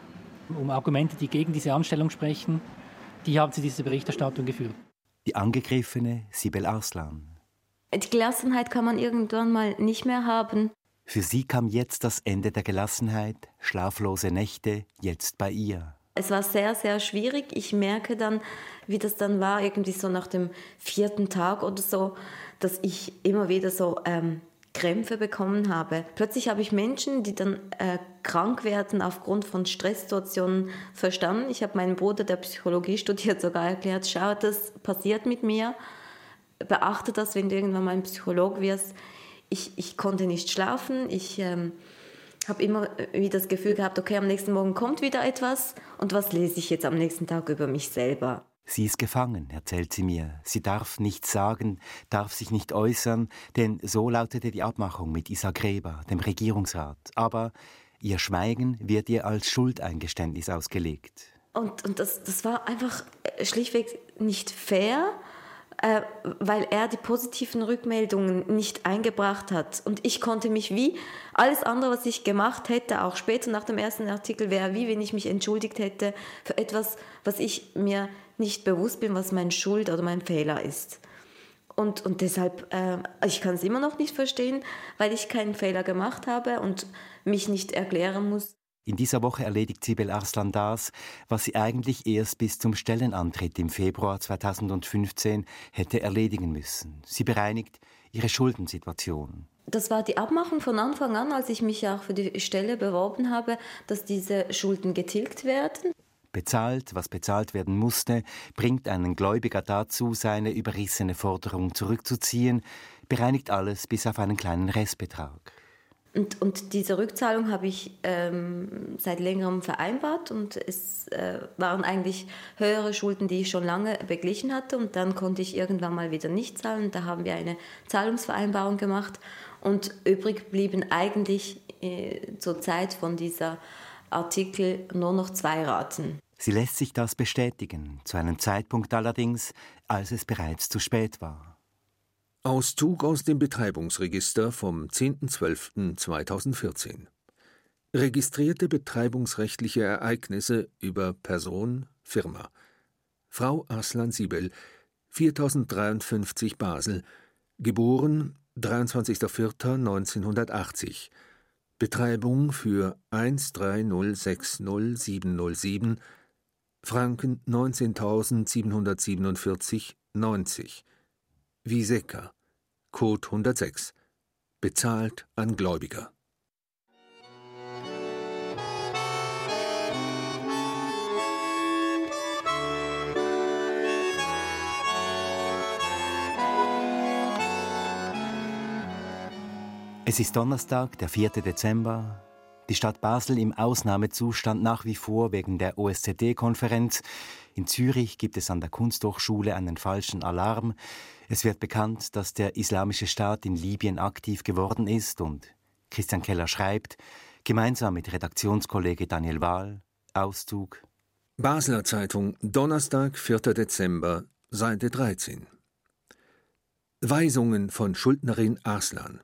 um Argumente, die gegen diese Anstellung sprechen. Die haben zu dieser Berichterstattung geführt. Die angegriffene Sibel Arslan. Die Gelassenheit kann man irgendwann mal nicht mehr haben. Für sie kam jetzt das Ende der Gelassenheit, schlaflose Nächte, jetzt bei ihr. Es war sehr, sehr schwierig. Ich merke dann, wie das dann war, irgendwie so nach dem vierten Tag oder so, dass ich immer wieder so ähm, Krämpfe bekommen habe. Plötzlich habe ich Menschen, die dann äh, krank werden aufgrund von Stresssituationen, verstanden. Ich habe meinen Bruder, der Psychologie studiert, sogar erklärt, schau, das passiert mit mir. Beachte das, wenn du irgendwann mal ein Psycholog wirst. Ich, ich konnte nicht schlafen. Ich ähm, habe immer wieder das Gefühl gehabt, okay, am nächsten Morgen kommt wieder etwas. Und was lese ich jetzt am nächsten Tag über mich selber? Sie ist gefangen, erzählt sie mir. Sie darf nichts sagen, darf sich nicht äußern, denn so lautete die Abmachung mit Isa Gräber, dem Regierungsrat. Aber ihr Schweigen wird ihr als Schuldeingeständnis ausgelegt. Und, und das, das war einfach schlichtweg nicht fair, äh, weil er die positiven Rückmeldungen nicht eingebracht hat. Und ich konnte mich wie alles andere, was ich gemacht hätte, auch später nach dem ersten Artikel, wäre wie wenn ich mich entschuldigt hätte für etwas, was ich mir nicht bewusst bin, was meine Schuld oder mein Fehler ist. Und, und deshalb, äh, ich kann es immer noch nicht verstehen, weil ich keinen Fehler gemacht habe und mich nicht erklären muss. In dieser Woche erledigt Sibel Arslan das, was sie eigentlich erst bis zum Stellenantritt im Februar zweitausendfünfzehn hätte erledigen müssen. Sie bereinigt ihre Schuldensituation. Das war die Abmachung von Anfang an, als ich mich auch für die Stelle beworben habe, dass diese Schulden getilgt werden. Bezahlt, was bezahlt werden musste, bringt einen Gläubiger dazu, seine überrissene Forderung zurückzuziehen, bereinigt alles bis auf einen kleinen Restbetrag. Und, und diese Rückzahlung habe ich ähm, seit längerem vereinbart und es äh, waren eigentlich höhere Schulden, die ich schon lange beglichen hatte und dann konnte ich irgendwann mal wieder nicht zahlen. Da haben wir eine Zahlungsvereinbarung gemacht und übrig blieben eigentlich äh, zur Zeit von dieser Artikel nur noch zwei Raten. Sie lässt sich das bestätigen, zu einem Zeitpunkt allerdings, als es bereits zu spät war. Auszug aus dem Betreibungsregister vom zehnten zwölften zweitausendvierzehn. Registrierte betreibungsrechtliche Ereignisse über Person, Firma. Frau Arslan Sibel, viertausenddreiundfünfzig Basel, geboren dreiundzwanzigster vierter neunzehnhundertachtzig. Betreibung für eins drei null sechs null sieben null sieben, Franken neunzehntausendsiebenhundertsiebenundvierzig neunzig. Viseka, Code hundertsechs, bezahlt an Gläubiger. Es ist Donnerstag, der vierte Dezember. Die Stadt Basel im Ausnahmezustand nach wie vor wegen der O S Z E-Konferenz. In Zürich gibt es an der Kunsthochschule einen falschen Alarm. Es wird bekannt, dass der Islamische Staat in Libyen aktiv geworden ist und Christian Keller schreibt, gemeinsam mit Redaktionskollege Daniel Wahl, Auszug. Basler Zeitung, Donnerstag, vierter Dezember, Seite dreizehn. Weisungen von Schuldnerin Arslan.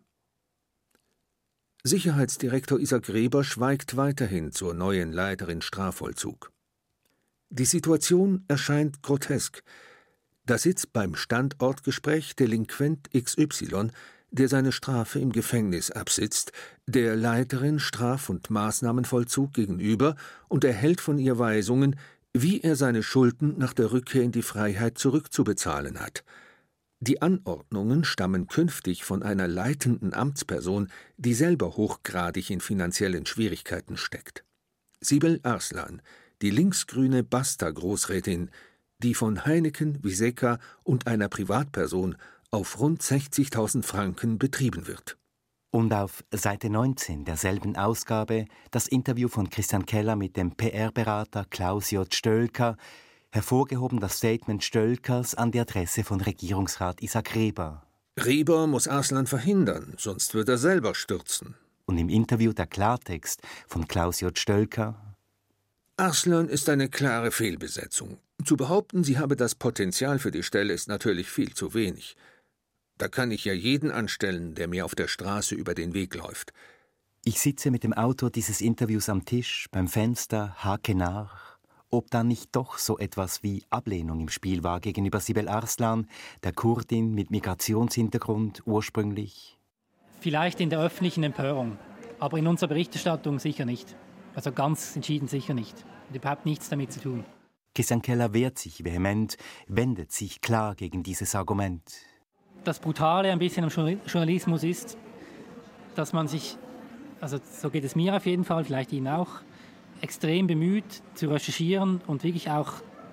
Sicherheitsdirektor Isa Greber schweigt weiterhin zur neuen Leiterin Strafvollzug. Die Situation erscheint grotesk. Da sitzt beim Standortgespräch Delinquent X Y, der seine Strafe im Gefängnis absitzt, der Leiterin Straf- und Maßnahmenvollzug gegenüber und erhält von ihr Weisungen, wie er seine Schulden nach der Rückkehr in die Freiheit zurückzubezahlen hat. Die Anordnungen stammen künftig von einer leitenden Amtsperson, die selber hochgradig in finanziellen Schwierigkeiten steckt. Sibel Arslan, die linksgrüne Basta-Großrätin, die von Heineken, Viseka und einer Privatperson auf rund sechzigtausend Franken betrieben wird. Und auf Seite neunzehn derselben Ausgabe das Interview von Christian Keller mit dem P R-Berater Klaus J. Stölker, hervorgehoben das Statement Stölkers an die Adresse von Regierungsrat Isa Greber. Greber muss Arslan verhindern, sonst wird er selber stürzen. Und im Interview der Klartext von Klaus J. Stölker: Arslan ist eine klare Fehlbesetzung. Zu behaupten, sie habe das Potenzial für die Stelle, ist natürlich viel zu wenig. Da kann ich ja jeden anstellen, der mir auf der Straße über den Weg läuft. Ich sitze mit dem Autor dieses Interviews am Tisch, beim Fenster, hake nach, ob da nicht doch so etwas wie Ablehnung im Spiel war gegenüber Sibel Arslan, der Kurdin mit Migrationshintergrund ursprünglich. Vielleicht in der öffentlichen Empörung, aber in unserer Berichterstattung sicher nicht. Also ganz entschieden sicher nicht. Und überhaupt nichts damit zu tun. Christian Keller wehrt sich vehement, wendet sich klar gegen dieses Argument. Das Brutale ein bisschen am Journalismus ist, dass man sich, also so geht es mir auf jeden Fall, vielleicht Ihnen auch, extrem bemüht zu recherchieren und wirklich auch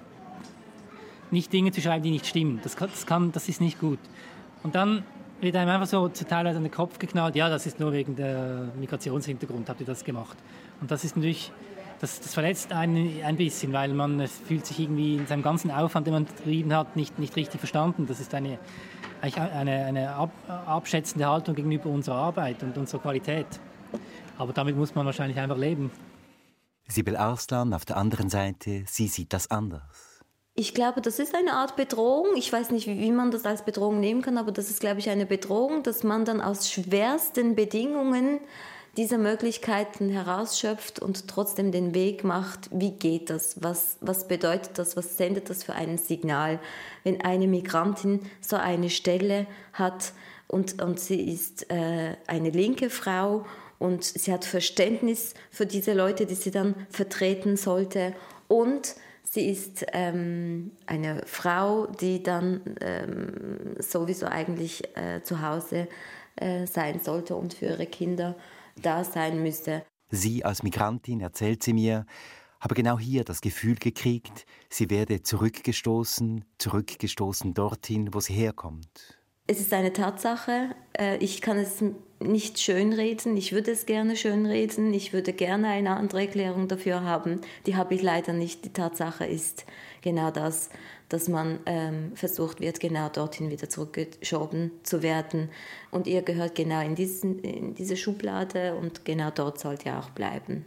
nicht Dinge zu schreiben, die nicht stimmen. Das, kann, das, kann, das ist nicht gut. Und dann wird einem einfach so zu Teil an den Kopf geknallt, ja, das ist nur wegen der Migrationshintergrund, habt ihr das gemacht. Und das ist natürlich, das, das verletzt einen ein bisschen, weil man fühlt sich irgendwie in seinem ganzen Aufwand, den man betrieben hat, nicht, nicht richtig verstanden. Das ist eine, eigentlich eine, eine ab, abschätzende Haltung gegenüber unserer Arbeit und unserer Qualität. Aber damit muss man wahrscheinlich einfach leben. Sibel Arslan auf der anderen Seite, sie sieht das anders. Ich glaube, das ist eine Art Bedrohung. Ich weiß nicht, wie man das als Bedrohung nehmen kann, aber das ist, glaube ich, eine Bedrohung, dass man dann aus schwersten Bedingungen diese Möglichkeiten herausschöpft und trotzdem den Weg macht, wie geht das, was, was bedeutet das, was sendet das für ein Signal, wenn eine Migrantin so eine Stelle hat und, und sie ist äh, eine linke Frau und sie hat Verständnis für diese Leute, die sie dann vertreten sollte. Und sie ist ähm, eine Frau, die dann ähm, sowieso eigentlich äh, zu Hause äh, sein sollte und für ihre Kinder da sein müsste. Sie als Migrantin, erzählt sie mir, habe genau hier das Gefühl gekriegt, sie werde zurückgestoßen, zurückgestoßen dorthin, wo sie herkommt. Es ist eine Tatsache. Ich kann es nicht schönreden. Ich würde es gerne schönreden. Ich würde gerne eine andere Erklärung dafür haben. Die habe ich leider nicht. Die Tatsache ist genau das, dass man ähm, versucht wird, genau dorthin wieder zurückgeschoben zu werden. Und ihr gehört genau in, diesen, in diese Schublade und genau dort sollt ihr auch bleiben.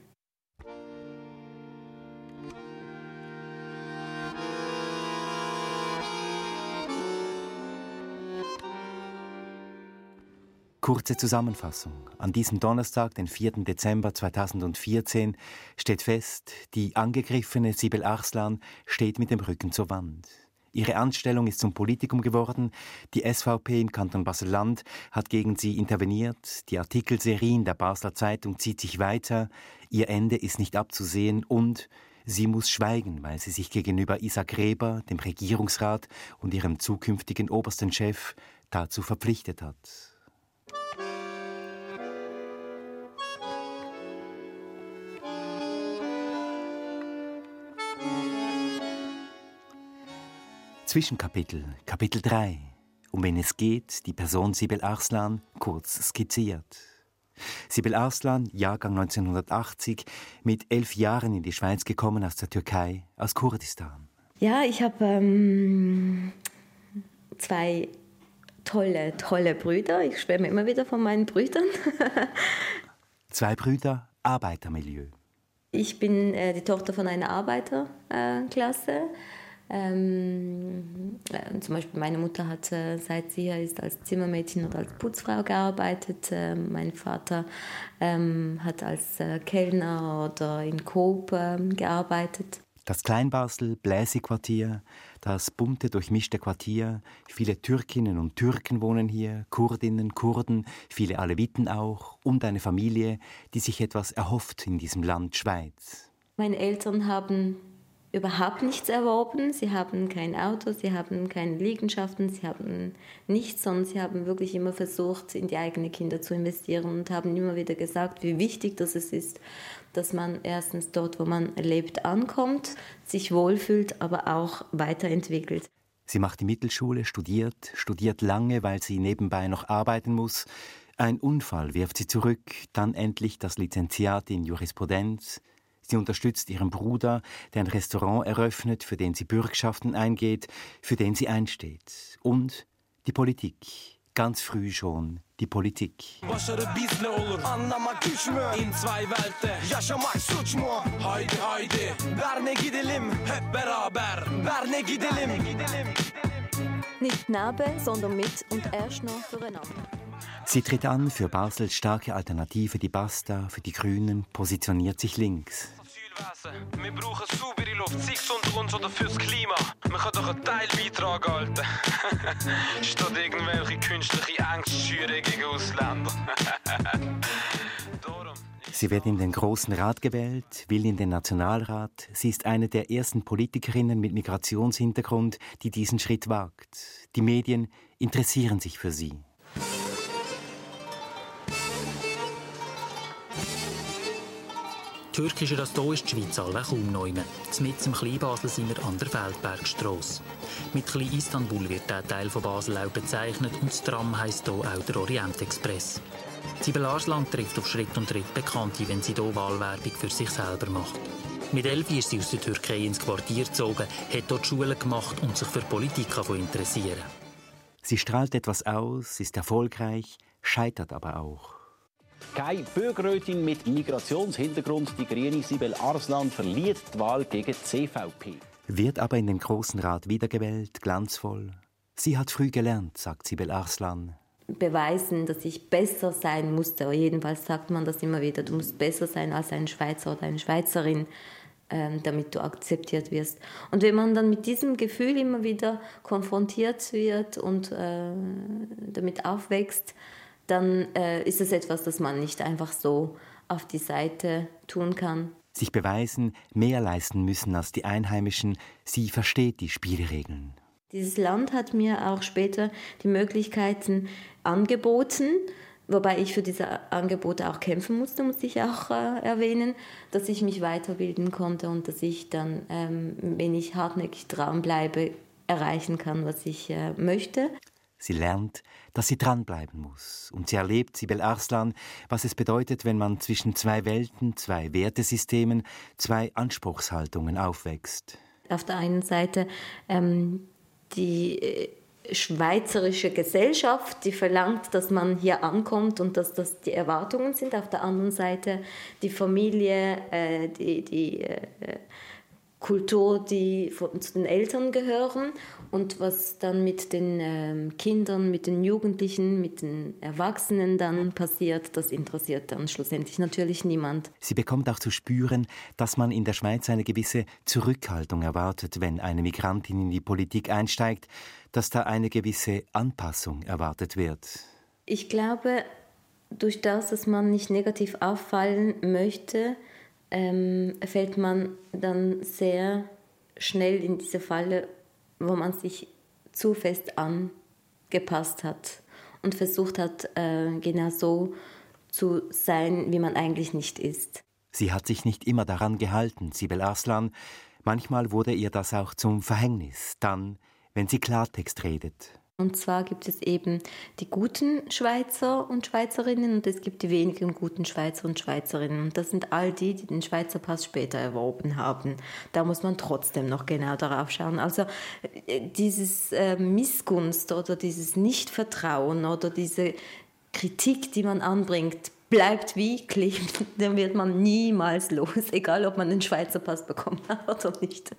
Kurze Zusammenfassung. An diesem Donnerstag, den vierten Dezember zweitausendvierzehn, steht fest, die angegriffene Sibel Arslan steht mit dem Rücken zur Wand. Ihre Anstellung ist zum Politikum geworden. Die S V P im Kanton Basel-Land hat gegen sie interveniert. Die Artikelserie in der Basler Zeitung zieht sich weiter. Ihr Ende ist nicht abzusehen und sie muss schweigen, weil sie sich gegenüber Isaac Reber, dem Regierungsrat und ihrem zukünftigen obersten Chef dazu verpflichtet hat. Zwischenkapitel, Kapitel drei. Um wen es geht, die Person Sibel Arslan, kurz skizziert. Sibel Arslan, Jahrgang neunzehnhundertachtzig, mit elf Jahren in die Schweiz gekommen aus der Türkei, aus Kurdistan. Ja, ich habe ähm, zwei tolle, tolle Brüder. Ich schwärme immer wieder von meinen Brüdern. Zwei Brüder, Arbeitermilieu. Ich bin äh, die Tochter von einer Arbeiterklasse. Ähm, äh, zum Beispiel meine Mutter hat, äh, seit sie hier ist, als Zimmermädchen oder als Putzfrau gearbeitet. Äh, mein Vater ähm, hat als äh, Kellner oder in Coop äh, gearbeitet. Das Kleinbasel, Bläsi-Quartier, das bunte, durchmischte Quartier. Viele Türkinnen und Türken wohnen hier, Kurdinnen, Kurden, viele Aleviten auch und eine Familie, die sich etwas erhofft in diesem Land Schweiz. Meine Eltern haben überhaupt nichts erworben. Sie haben kein Auto, sie haben keine Liegenschaften, sie haben nichts, sondern sie haben wirklich immer versucht, in die eigenen Kinder zu investieren und haben immer wieder gesagt, wie wichtig das ist, dass man erstens dort, wo man lebt, ankommt, sich wohlfühlt, aber auch weiterentwickelt. Sie macht die Mittelschule, studiert, studiert lange, weil sie nebenbei noch arbeiten muss. Ein Unfall wirft sie zurück, dann endlich das Lizenziat in Jurisprudenz. Sie unterstützt ihren Bruder, der ein Restaurant eröffnet, für den sie Bürgschaften eingeht, für den sie einsteht. Und die Politik. Ganz früh schon die Politik. Başarı bizle olur. Anlamak güç mü? In zwei Welten. Yaşamak suç mu? Haydi haydi. Berne gidelim. Hep beraber. Berne gidelim. Nicht neben, sondern mit und erst noch füreinander. Sie tritt an für Basels starke Alternative, die Basta, für die Grünen, positioniert sich links. Wir brauchen saubere Luft, sei es unter uns oder fürs Klima. Man kann doch einen Teil beitragen, Alter. Statt irgendwelche künstliche Ängste schüren gegen Ausländer. Sie wird in den Grossen Rat gewählt, will in den Nationalrat. Sie ist eine der ersten Politikerinnen mit Migrationshintergrund, die diesen Schritt wagt. Die Medien interessieren sich für sie. Türkischer als hier ist die Schweiz alle kaum neu. Mitten im Kleinbasel sind wir an der Feldbergstrasse. Mit Klein Istanbul wird der Teil von Basel auch bezeichnet und das Tram heisst hier auch der Orientexpress. Sibel Arslan trifft auf Schritt und Tritt Bekannte, wenn sie hier Wahlwerbung für sich selber macht. Mit elf ist sie aus der Türkei ins Quartier gezogen, hat dort Schule gemacht und sich für Politik interessieren. Sie strahlt etwas aus, ist erfolgreich, scheitert aber auch. Keine Bürgerrätin mit Migrationshintergrund, die grüne Sibel Arslan, verliert die Wahl gegen die C V P. Wird aber in den Grossen Rat wiedergewählt, glanzvoll. Sie hat früh gelernt, sagt Sibel Arslan. Beweisen, dass ich besser sein musste. Jedenfalls sagt man das immer wieder. Du musst besser sein als ein Schweizer oder eine Schweizerin, ähm, damit du akzeptiert wirst. Und wenn man dann mit diesem Gefühl immer wieder konfrontiert wird und äh, damit aufwächst, dann äh, ist es etwas, das man nicht einfach so auf die Seite tun kann. Sich beweisen, mehr leisten müssen als die Einheimischen. Sie versteht die Spielregeln. Dieses Land hat mir auch später die Möglichkeiten angeboten, wobei ich für diese Angebote auch kämpfen musste, muss ich auch äh, erwähnen, dass ich mich weiterbilden konnte und dass ich dann, ähm, wenn ich hartnäckig dran bleibe, erreichen kann, was ich äh, möchte. Sie lernt, dass sie dranbleiben muss. Und sie erlebt, Sibel Arslan, was es bedeutet, wenn man zwischen zwei Welten, zwei Wertesystemen, zwei Anspruchshaltungen aufwächst. Auf der einen Seite ähm, die äh, schweizerische Gesellschaft, die verlangt, dass man hier ankommt und dass das die Erwartungen sind. Auf der anderen Seite die Familie, äh, die, die äh, Kultur, die von, zu den Eltern gehören. Und was dann mit den ähm, Kindern, mit den Jugendlichen, mit den Erwachsenen dann passiert, das interessiert dann schlussendlich natürlich niemand. Sie bekommt auch zu spüren, dass man in der Schweiz eine gewisse Zurückhaltung erwartet, wenn eine Migrantin in die Politik einsteigt, dass da eine gewisse Anpassung erwartet wird. Ich glaube, durch das, dass man nicht negativ auffallen möchte, ähm, fällt man dann sehr schnell in diese Falle, wo man sich zu fest angepasst hat und versucht hat, äh, genau so zu sein, wie man eigentlich nicht ist. Sie hat sich nicht immer daran gehalten, Sibel Arslan. Manchmal wurde ihr das auch zum Verhängnis, dann, wenn sie Klartext redet. Und zwar gibt es eben die guten Schweizer und Schweizerinnen und es gibt die wenigen guten Schweizer und Schweizerinnen. Und das sind all die, die den Schweizer Pass später erworben haben. Da muss man trotzdem noch genau darauf schauen. Also dieses äh, Missgunst oder dieses Nichtvertrauen oder diese Kritik, die man anbringt, bleibt wie klebt. Dann wird man niemals los, egal ob man den Schweizer Pass bekommen hat oder nicht.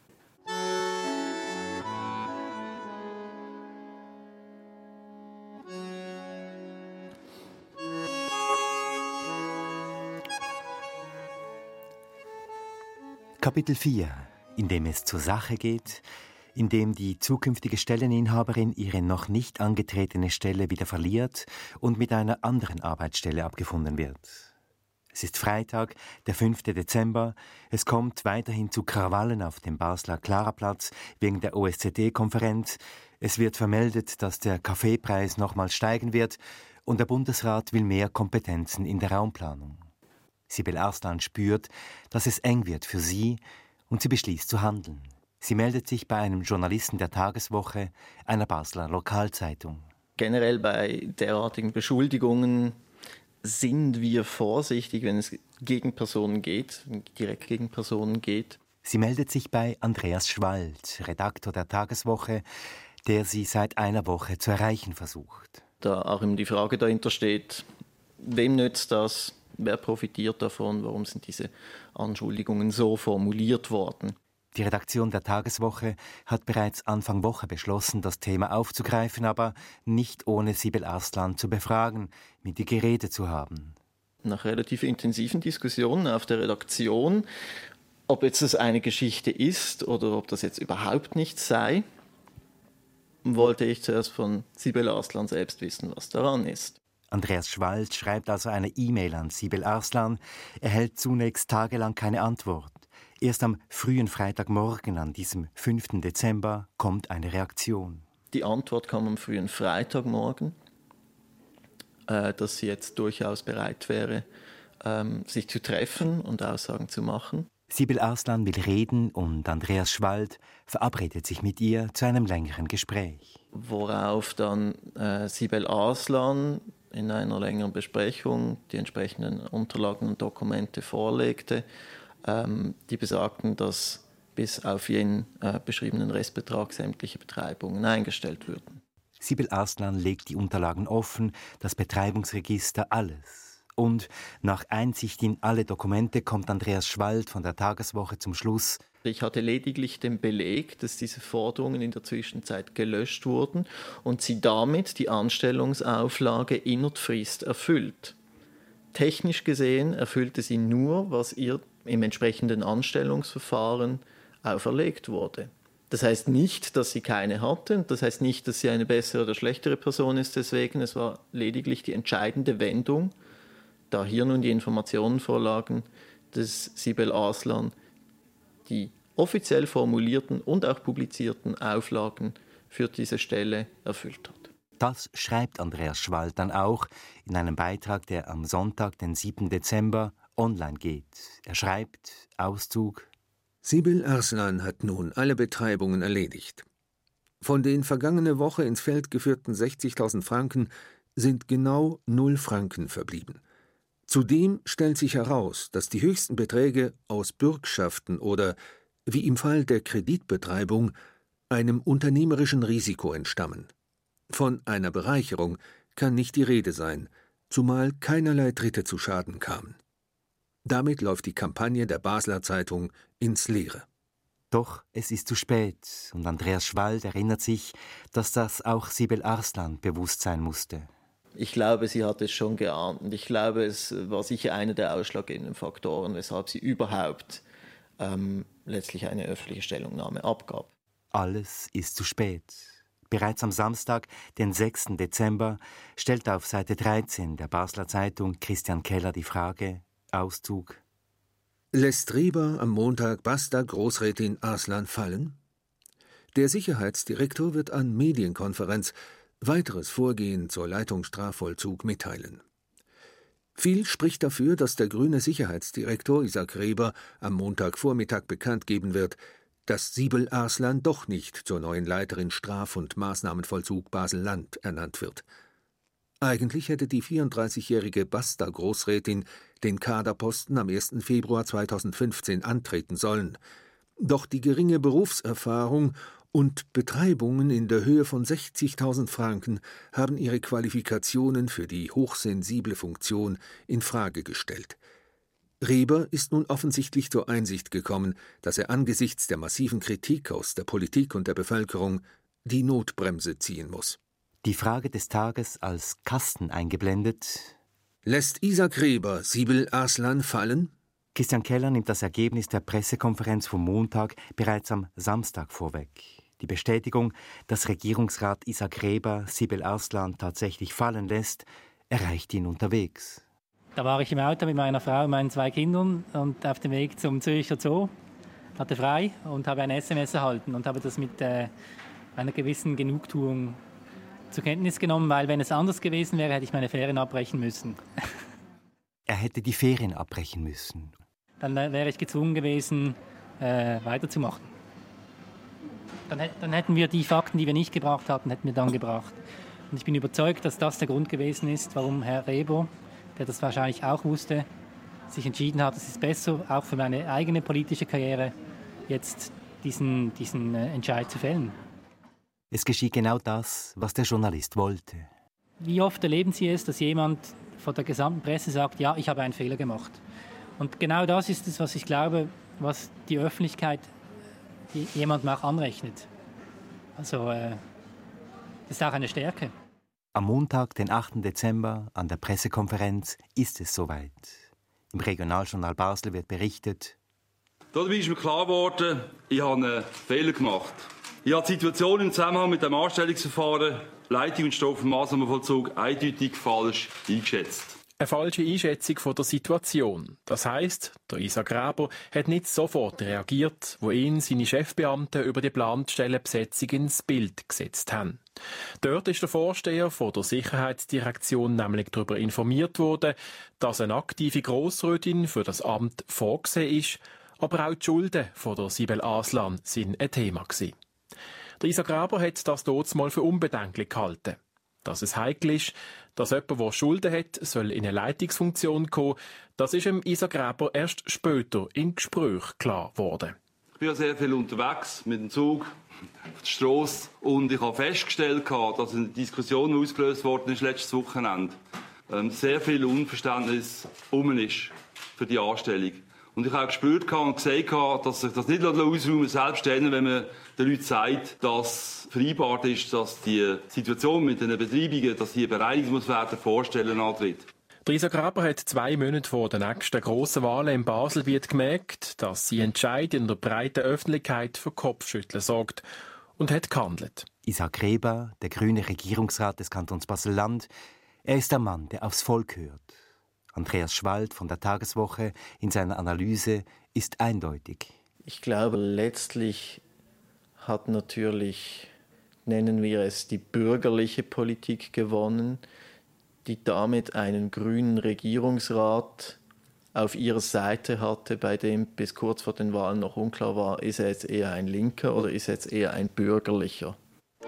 Kapitel vier, in dem es zur Sache geht, in dem die zukünftige Stelleninhaberin ihre noch nicht angetretene Stelle wieder verliert und mit einer anderen Arbeitsstelle abgefunden wird. Es ist Freitag, der fünfte Dezember. Es kommt weiterhin zu Krawallen auf dem Basler Klaraplatz wegen der O S Z E-Konferenz. Es wird vermeldet, dass der Kaffeepreis nochmals steigen wird und der Bundesrat will mehr Kompetenzen in der Raumplanung. Sibel Arslan spürt, dass es eng wird für sie und sie beschließt zu handeln. Sie meldet sich bei einem Journalisten der Tageswoche, einer Basler Lokalzeitung. Generell bei derartigen Beschuldigungen sind wir vorsichtig, wenn es gegen Personen geht, direkt gegen Personen geht. Sie meldet sich bei Andreas Schwald, Redaktor der Tageswoche, der sie seit einer Woche zu erreichen versucht. Da auch immer die Frage dahinter steht, wem nützt das? Wer profitiert davon? Warum sind diese Anschuldigungen so formuliert worden? Die Redaktion der Tageswoche hat bereits Anfang Woche beschlossen, das Thema aufzugreifen, aber nicht ohne Sibel Arslan zu befragen, mit ihr geredet zu haben. Nach relativ intensiven Diskussionen auf der Redaktion, ob jetzt das eine Geschichte ist oder ob das jetzt überhaupt nichts sei, wollte ich zuerst von Sibel Arslan selbst wissen, was daran ist. Andreas Schwald schreibt also eine E-Mail an Sibel Arslan, erhält zunächst tagelang keine Antwort. Erst am frühen Freitagmorgen, an diesem fünften Dezember, kommt eine Reaktion. Die Antwort kam am frühen Freitagmorgen, äh, dass sie jetzt durchaus bereit wäre, ähm, sich zu treffen und Aussagen zu machen. Sibel Arslan will reden und Andreas Schwald verabredet sich mit ihr zu einem längeren Gespräch. Worauf dann äh, Sibel Arslan in einer längeren Besprechung die entsprechenden Unterlagen und Dokumente vorlegte, ähm, die besagten, dass bis auf jenen äh, beschriebenen Restbetrag sämtliche Betreibungen eingestellt würden. Sibel Arslan legt die Unterlagen offen, das Betreibungsregister, alles. Und nach Einsicht in alle Dokumente kommt Andreas Schwald von der Tageswoche zum Schluss: Ich hatte lediglich den Beleg, dass diese Forderungen in der Zwischenzeit gelöscht wurden und sie damit die Anstellungsauflage innerhalb Frist erfüllt. Technisch gesehen erfüllte sie nur, was ihr im entsprechenden Anstellungsverfahren auferlegt wurde. Das heißt nicht, dass sie keine hatte und das heißt nicht, dass sie eine bessere oder schlechtere Person ist deswegen. Es war lediglich die entscheidende Wendung, da hier nun die Informationen vorlagen, dass Sibel Arslan die offiziell formulierten und auch publizierten Auflagen für diese Stelle erfüllt hat. Das schreibt Andreas Schwald dann auch in einem Beitrag, der am Sonntag, den siebten Dezember, online geht. Er schreibt, Auszug: Sibel Arslan hat nun alle Betreibungen erledigt. Von den vergangene Woche ins Feld geführten sechzigtausend Franken sind genau null Franken verblieben. Zudem stellt sich heraus, dass die höchsten Beträge aus Bürgschaften oder, wie im Fall der Kreditbetreibung, einem unternehmerischen Risiko entstammen. Von einer Bereicherung kann nicht die Rede sein, zumal keinerlei Dritte zu Schaden kamen. Damit läuft die Kampagne der Basler Zeitung ins Leere. Doch es ist zu spät und Andreas Schwald erinnert sich, dass das auch Sibel Arslan bewusst sein musste. Ich glaube, sie hat es schon geahnt und ich glaube, es war sicher einer der ausschlaggebenden Faktoren, weshalb sie überhaupt ähm, letztlich eine öffentliche Stellungnahme abgab. Alles ist zu spät. Bereits am Samstag, den sechsten Dezember, stellt auf Seite dreizehn der Basler Zeitung Christian Keller die Frage, Auszug: Lässt Reber am Montag Basta-Großrätin Arslan fallen? Der Sicherheitsdirektor wird an Medienkonferenz weiteres Vorgehen zur Leitung Strafvollzug mitteilen. Viel spricht dafür, dass der grüne Sicherheitsdirektor Isaac Reber am Montagvormittag bekannt geben wird, dass Sibel Arslan doch nicht zur neuen Leiterin Straf- und Maßnahmenvollzug Basel-Land ernannt wird. Eigentlich hätte die vierunddreißigjährige Basta-Großrätin den Kaderposten am ersten Februar zweitausendfünfzehn antreten sollen. Doch die geringe Berufserfahrung und Betreibungen in der Höhe von sechzigtausend Franken haben ihre Qualifikationen für die hochsensible Funktion in Frage gestellt. Reber ist nun offensichtlich zur Einsicht gekommen, dass er angesichts der massiven Kritik aus der Politik und der Bevölkerung die Notbremse ziehen muss. Die Frage des Tages als Kasten eingeblendet. Lässt Isaac Reber Sibel Arslan fallen? Christian Keller nimmt das Ergebnis der Pressekonferenz vom Montag bereits am Samstag vorweg. Die Bestätigung, dass Regierungsrat Isaac Reber Sibel Arslan tatsächlich fallen lässt, erreicht ihn unterwegs. Da war ich im Auto mit meiner Frau und meinen zwei Kindern und auf dem Weg zum Zürcher Zoo, hatte frei und habe ein S M S erhalten und habe das mit äh, einer gewissen Genugtuung zur Kenntnis genommen, weil wenn es anders gewesen wäre, hätte ich meine Ferien abbrechen müssen. Er hätte die Ferien abbrechen müssen. Dann äh, wäre ich gezwungen gewesen, äh, weiterzumachen. Dann, dann hätten wir die Fakten, die wir nicht gebracht hatten, hätten wir dann gebracht. Und ich bin überzeugt, dass das der Grund gewesen ist, warum Herr Reber, der das wahrscheinlich auch wusste, sich entschieden hat, es ist besser, auch für meine eigene politische Karriere, jetzt diesen, diesen äh, Entscheid zu fällen. Es geschieht genau das, was der Journalist wollte. Wie oft erleben Sie es, dass jemand vor der gesamten Presse sagt, ja, ich habe einen Fehler gemacht. Und genau das ist es, was ich glaube, was die Öffentlichkeit jemandem auch anrechnet. Also äh, das ist auch eine Stärke. Am Montag, den achten Dezember, an der Pressekonferenz, ist es soweit. Im Regionaljournal Basel wird berichtet: Dabei ist mir klar geworden, ich habe einen Fehler gemacht. Ich habe die Situation im Zusammenhang mit dem Anstellungsverfahren, Leitung und Stoff- und Massnahmenvollzug eindeutig falsch eingeschätzt. Eine falsche Einschätzung von der Situation. Das heisst, der Isaac Reber hat nicht sofort reagiert, wo ihn seine Chefbeamten über die geplante Stellenbesetzung ins Bild gesetzt haben. Dort ist der Vorsteher von der Sicherheitsdirektion nämlich darüber informiert worden, dass eine aktive Grossrätin für das Amt vorgesehen ist, aber auch die Schulden von der Sibel Arslan sind ein Thema gewesen. Der Isaac Reber hat das dort mal für unbedenklich gehalten. Dass es heikel ist, dass jemand, der Schulden hat, soll in eine Leitungsfunktion kommen, das ist dem Isaac Reber erst später im Gespräch klar geworden. Ich bin ja sehr viel unterwegs mit dem Zug auf der Strasse und ich habe festgestellt, dass eine Diskussion ausgelöst worden ist letztes Wochenende. Ähm, sehr viel Unverständnis um ist für die Anstellung. Und ich habe gespürt und gesagt, dass sich das nicht ausräumen lässt, selbst dann, wenn man den Leuten sagt, dass vereinbart ist, dass die Situation mit den Betreibungen, dass hier bereinigt muss werden, Vorstellen antritt. Der Isaac Reber hat zwei Monate vor der nächsten grossen Wahlen im Baselbiet gemerkt, dass sie Entscheid in der breiten Öffentlichkeit für Kopfschütteln sorgt und hat gehandelt. Isaac Reber, der grüne Regierungsrat des Kantons Basel-Land, er ist der Mann, der aufs Volk hört. Andreas Schwald von der Tageswoche in seiner Analyse ist eindeutig. Ich glaube, letztlich hat natürlich, nennen wir es, die bürgerliche Politik gewonnen, die damit einen grünen Regierungsrat auf ihrer Seite hatte, bei dem bis kurz vor den Wahlen noch unklar war, ist er jetzt eher ein Linker oder ist er jetzt eher ein Bürgerlicher.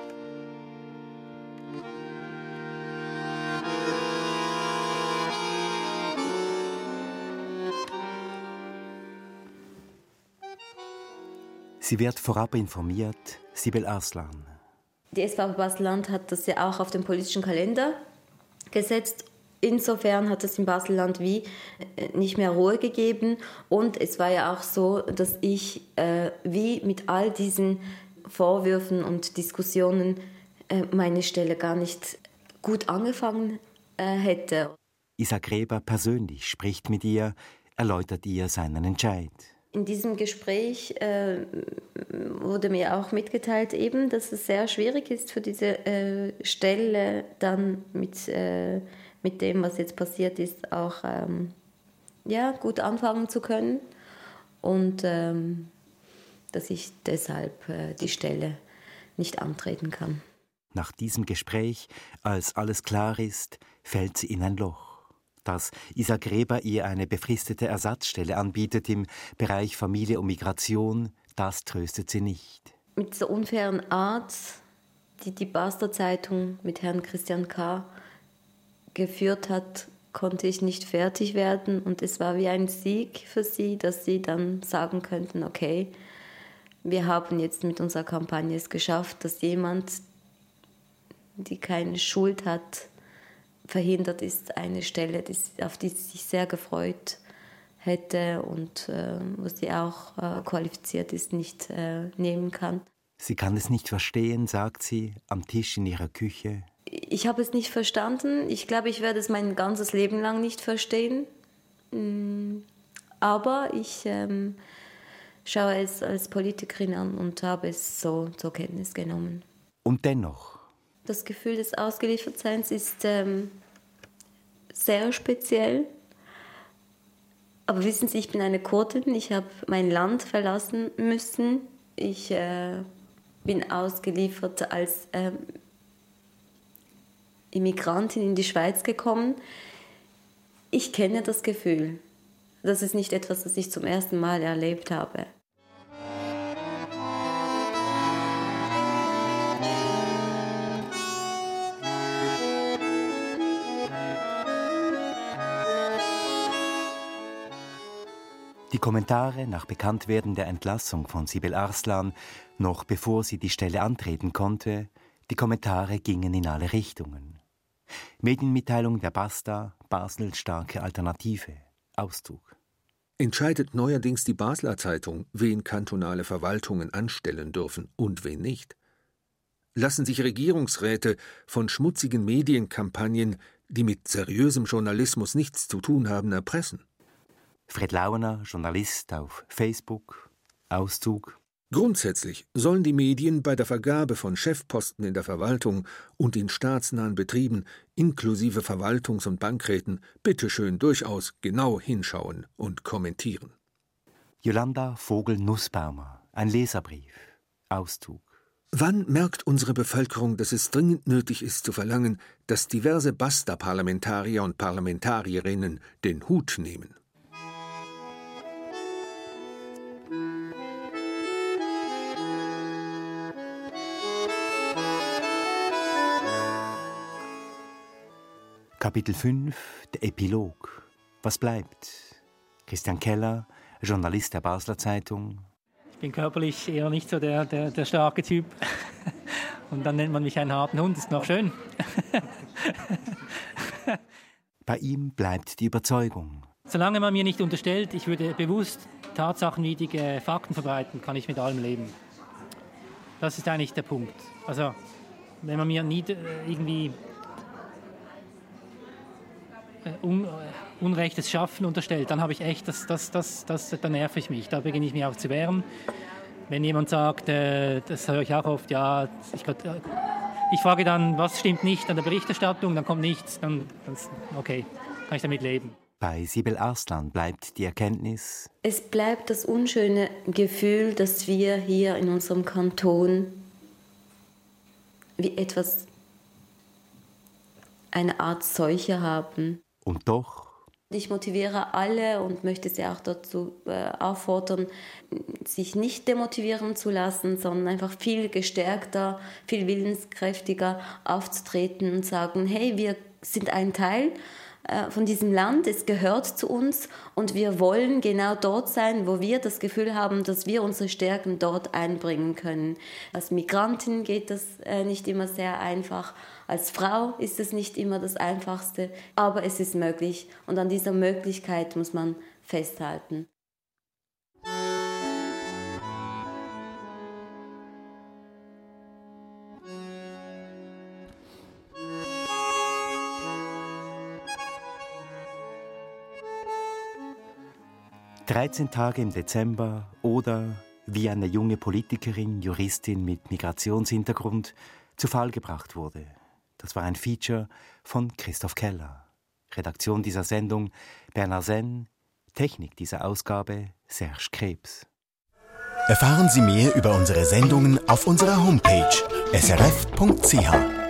Sie wird vorab informiert, Sibel Arslan. Die S V P Basel-Land hat das ja auch auf den politischen Kalender gesetzt. Insofern hat es in Basel-Land wie nicht mehr Ruhe gegeben. Und es war ja auch so, dass ich äh, wie mit all diesen Vorwürfen und Diskussionen äh, meine Stelle gar nicht gut angefangen äh, hätte. Isaac Reber persönlich spricht mit ihr, erläutert ihr seinen Entscheid. In diesem Gespräch äh, wurde mir auch mitgeteilt, eben, dass es sehr schwierig ist für diese äh, Stelle dann mit, äh, mit dem, was jetzt passiert ist, auch ähm, ja, gut anfangen zu können und ähm, dass ich deshalb äh, die Stelle nicht antreten kann. Nach diesem Gespräch, als alles klar ist, fällt sie in ein Loch. Dass Isaac Reber ihr eine befristete Ersatzstelle anbietet im Bereich Familie und Migration, das tröstet sie nicht. Mit dieser unfairen Art, die die Basler Zeitung mit Herrn Christian K. geführt hat, konnte ich nicht fertig werden. Und es war wie ein Sieg für sie, dass sie dann sagen könnten, okay, wir haben jetzt mit unserer Kampagne es geschafft, dass jemand, die keine Schuld hat, verhindert ist, eine Stelle, auf die sie sich sehr gefreut hätte und äh, wo sie auch äh, qualifiziert ist, nicht äh, nehmen kann. Sie kann es nicht verstehen, sagt sie, am Tisch in ihrer Küche. Ich habe es nicht verstanden. Ich glaube, ich werde es mein ganzes Leben lang nicht verstehen. Aber ich ähm, schaue es als Politikerin an und habe es so zur Kenntnis genommen. Und dennoch? Das Gefühl des Ausgeliefertseins ist ähm, sehr speziell. Aber wissen Sie, ich bin eine Kurdin. Ich habe mein Land verlassen müssen. Ich äh, bin ausgeliefert als ähm, Immigrantin in die Schweiz gekommen. Ich kenne das Gefühl. Das ist nicht etwas, das ich zum ersten Mal erlebt habe. Die Kommentare nach Bekanntwerden der Entlassung von Sibel Arslan, noch bevor sie die Stelle antreten konnte, die Kommentare gingen in alle Richtungen. Medienmitteilung der Basta, Basel starke Alternative, Auszug. Entscheidet neuerdings die Basler Zeitung, wen kantonale Verwaltungen anstellen dürfen und wen nicht? Lassen sich Regierungsräte von schmutzigen Medienkampagnen, die mit seriösem Journalismus nichts zu tun haben, erpressen? Fred Launer, Journalist auf Facebook, Auszug. Grundsätzlich sollen die Medien bei der Vergabe von Chefposten in der Verwaltung und in staatsnahen Betrieben inklusive Verwaltungs- und Bankräten bitteschön durchaus genau hinschauen und kommentieren. Jolanda Vogel-Nussbaumer, ein Leserbrief, Auszug. Wann merkt unsere Bevölkerung, dass es dringend nötig ist zu verlangen, dass diverse Basta-Parlamentarier und Parlamentarierinnen den Hut nehmen? Kapitel fünf, der Epilog. Was bleibt? Christian Keller, Journalist der Basler Zeitung. Ich bin körperlich eher nicht so der, der, der starke Typ. Und dann nennt man mich einen harten Hund, ist noch schön. Bei ihm bleibt die Überzeugung. Solange man mir nicht unterstellt, ich würde bewusst tatsachenwidrige Fakten verbreiten, kann ich mit allem leben. Das ist eigentlich der Punkt. Also, wenn man mir nie irgendwie Un- Unrechtes Schaffen unterstellt, dann habe ich echt, das, das, das, das, da nerv ich mich, da beginne ich mich auch zu wehren. Wenn jemand sagt, äh, das höre ich auch oft, ja, ich, ich frage dann, was stimmt nicht an der Berichterstattung, dann kommt nichts, dann, dann okay, kann ich damit leben. Bei Sibel Arslan bleibt die Erkenntnis: Es bleibt das unschöne Gefühl, dass wir hier in unserem Kanton wie etwas, eine Art Seuche haben. Und doch? Ich motiviere alle und möchte sie auch dazu äh, auffordern, sich nicht demotivieren zu lassen, sondern einfach viel gestärkter, viel willenskräftiger aufzutreten und sagen, hey, wir sind ein Teil äh, von diesem Land. Es gehört zu uns und wir wollen genau dort sein, wo wir das Gefühl haben, dass wir unsere Stärken dort einbringen können. Als Migrantin geht das äh, nicht immer sehr einfach. Als Frau ist es nicht immer das Einfachste, aber es ist möglich und an dieser Möglichkeit muss man festhalten. dreizehn Tage im Dezember oder wie eine junge Politikerin, Juristin mit Migrationshintergrund zu Fall gebracht wurde. Das war ein Feature von Christoph Keller. Redaktion dieser Sendung Bernhard Senn, Technik dieser Ausgabe Serge Krebs. Erfahren Sie mehr über unsere Sendungen auf unserer Homepage s r f punkt c h.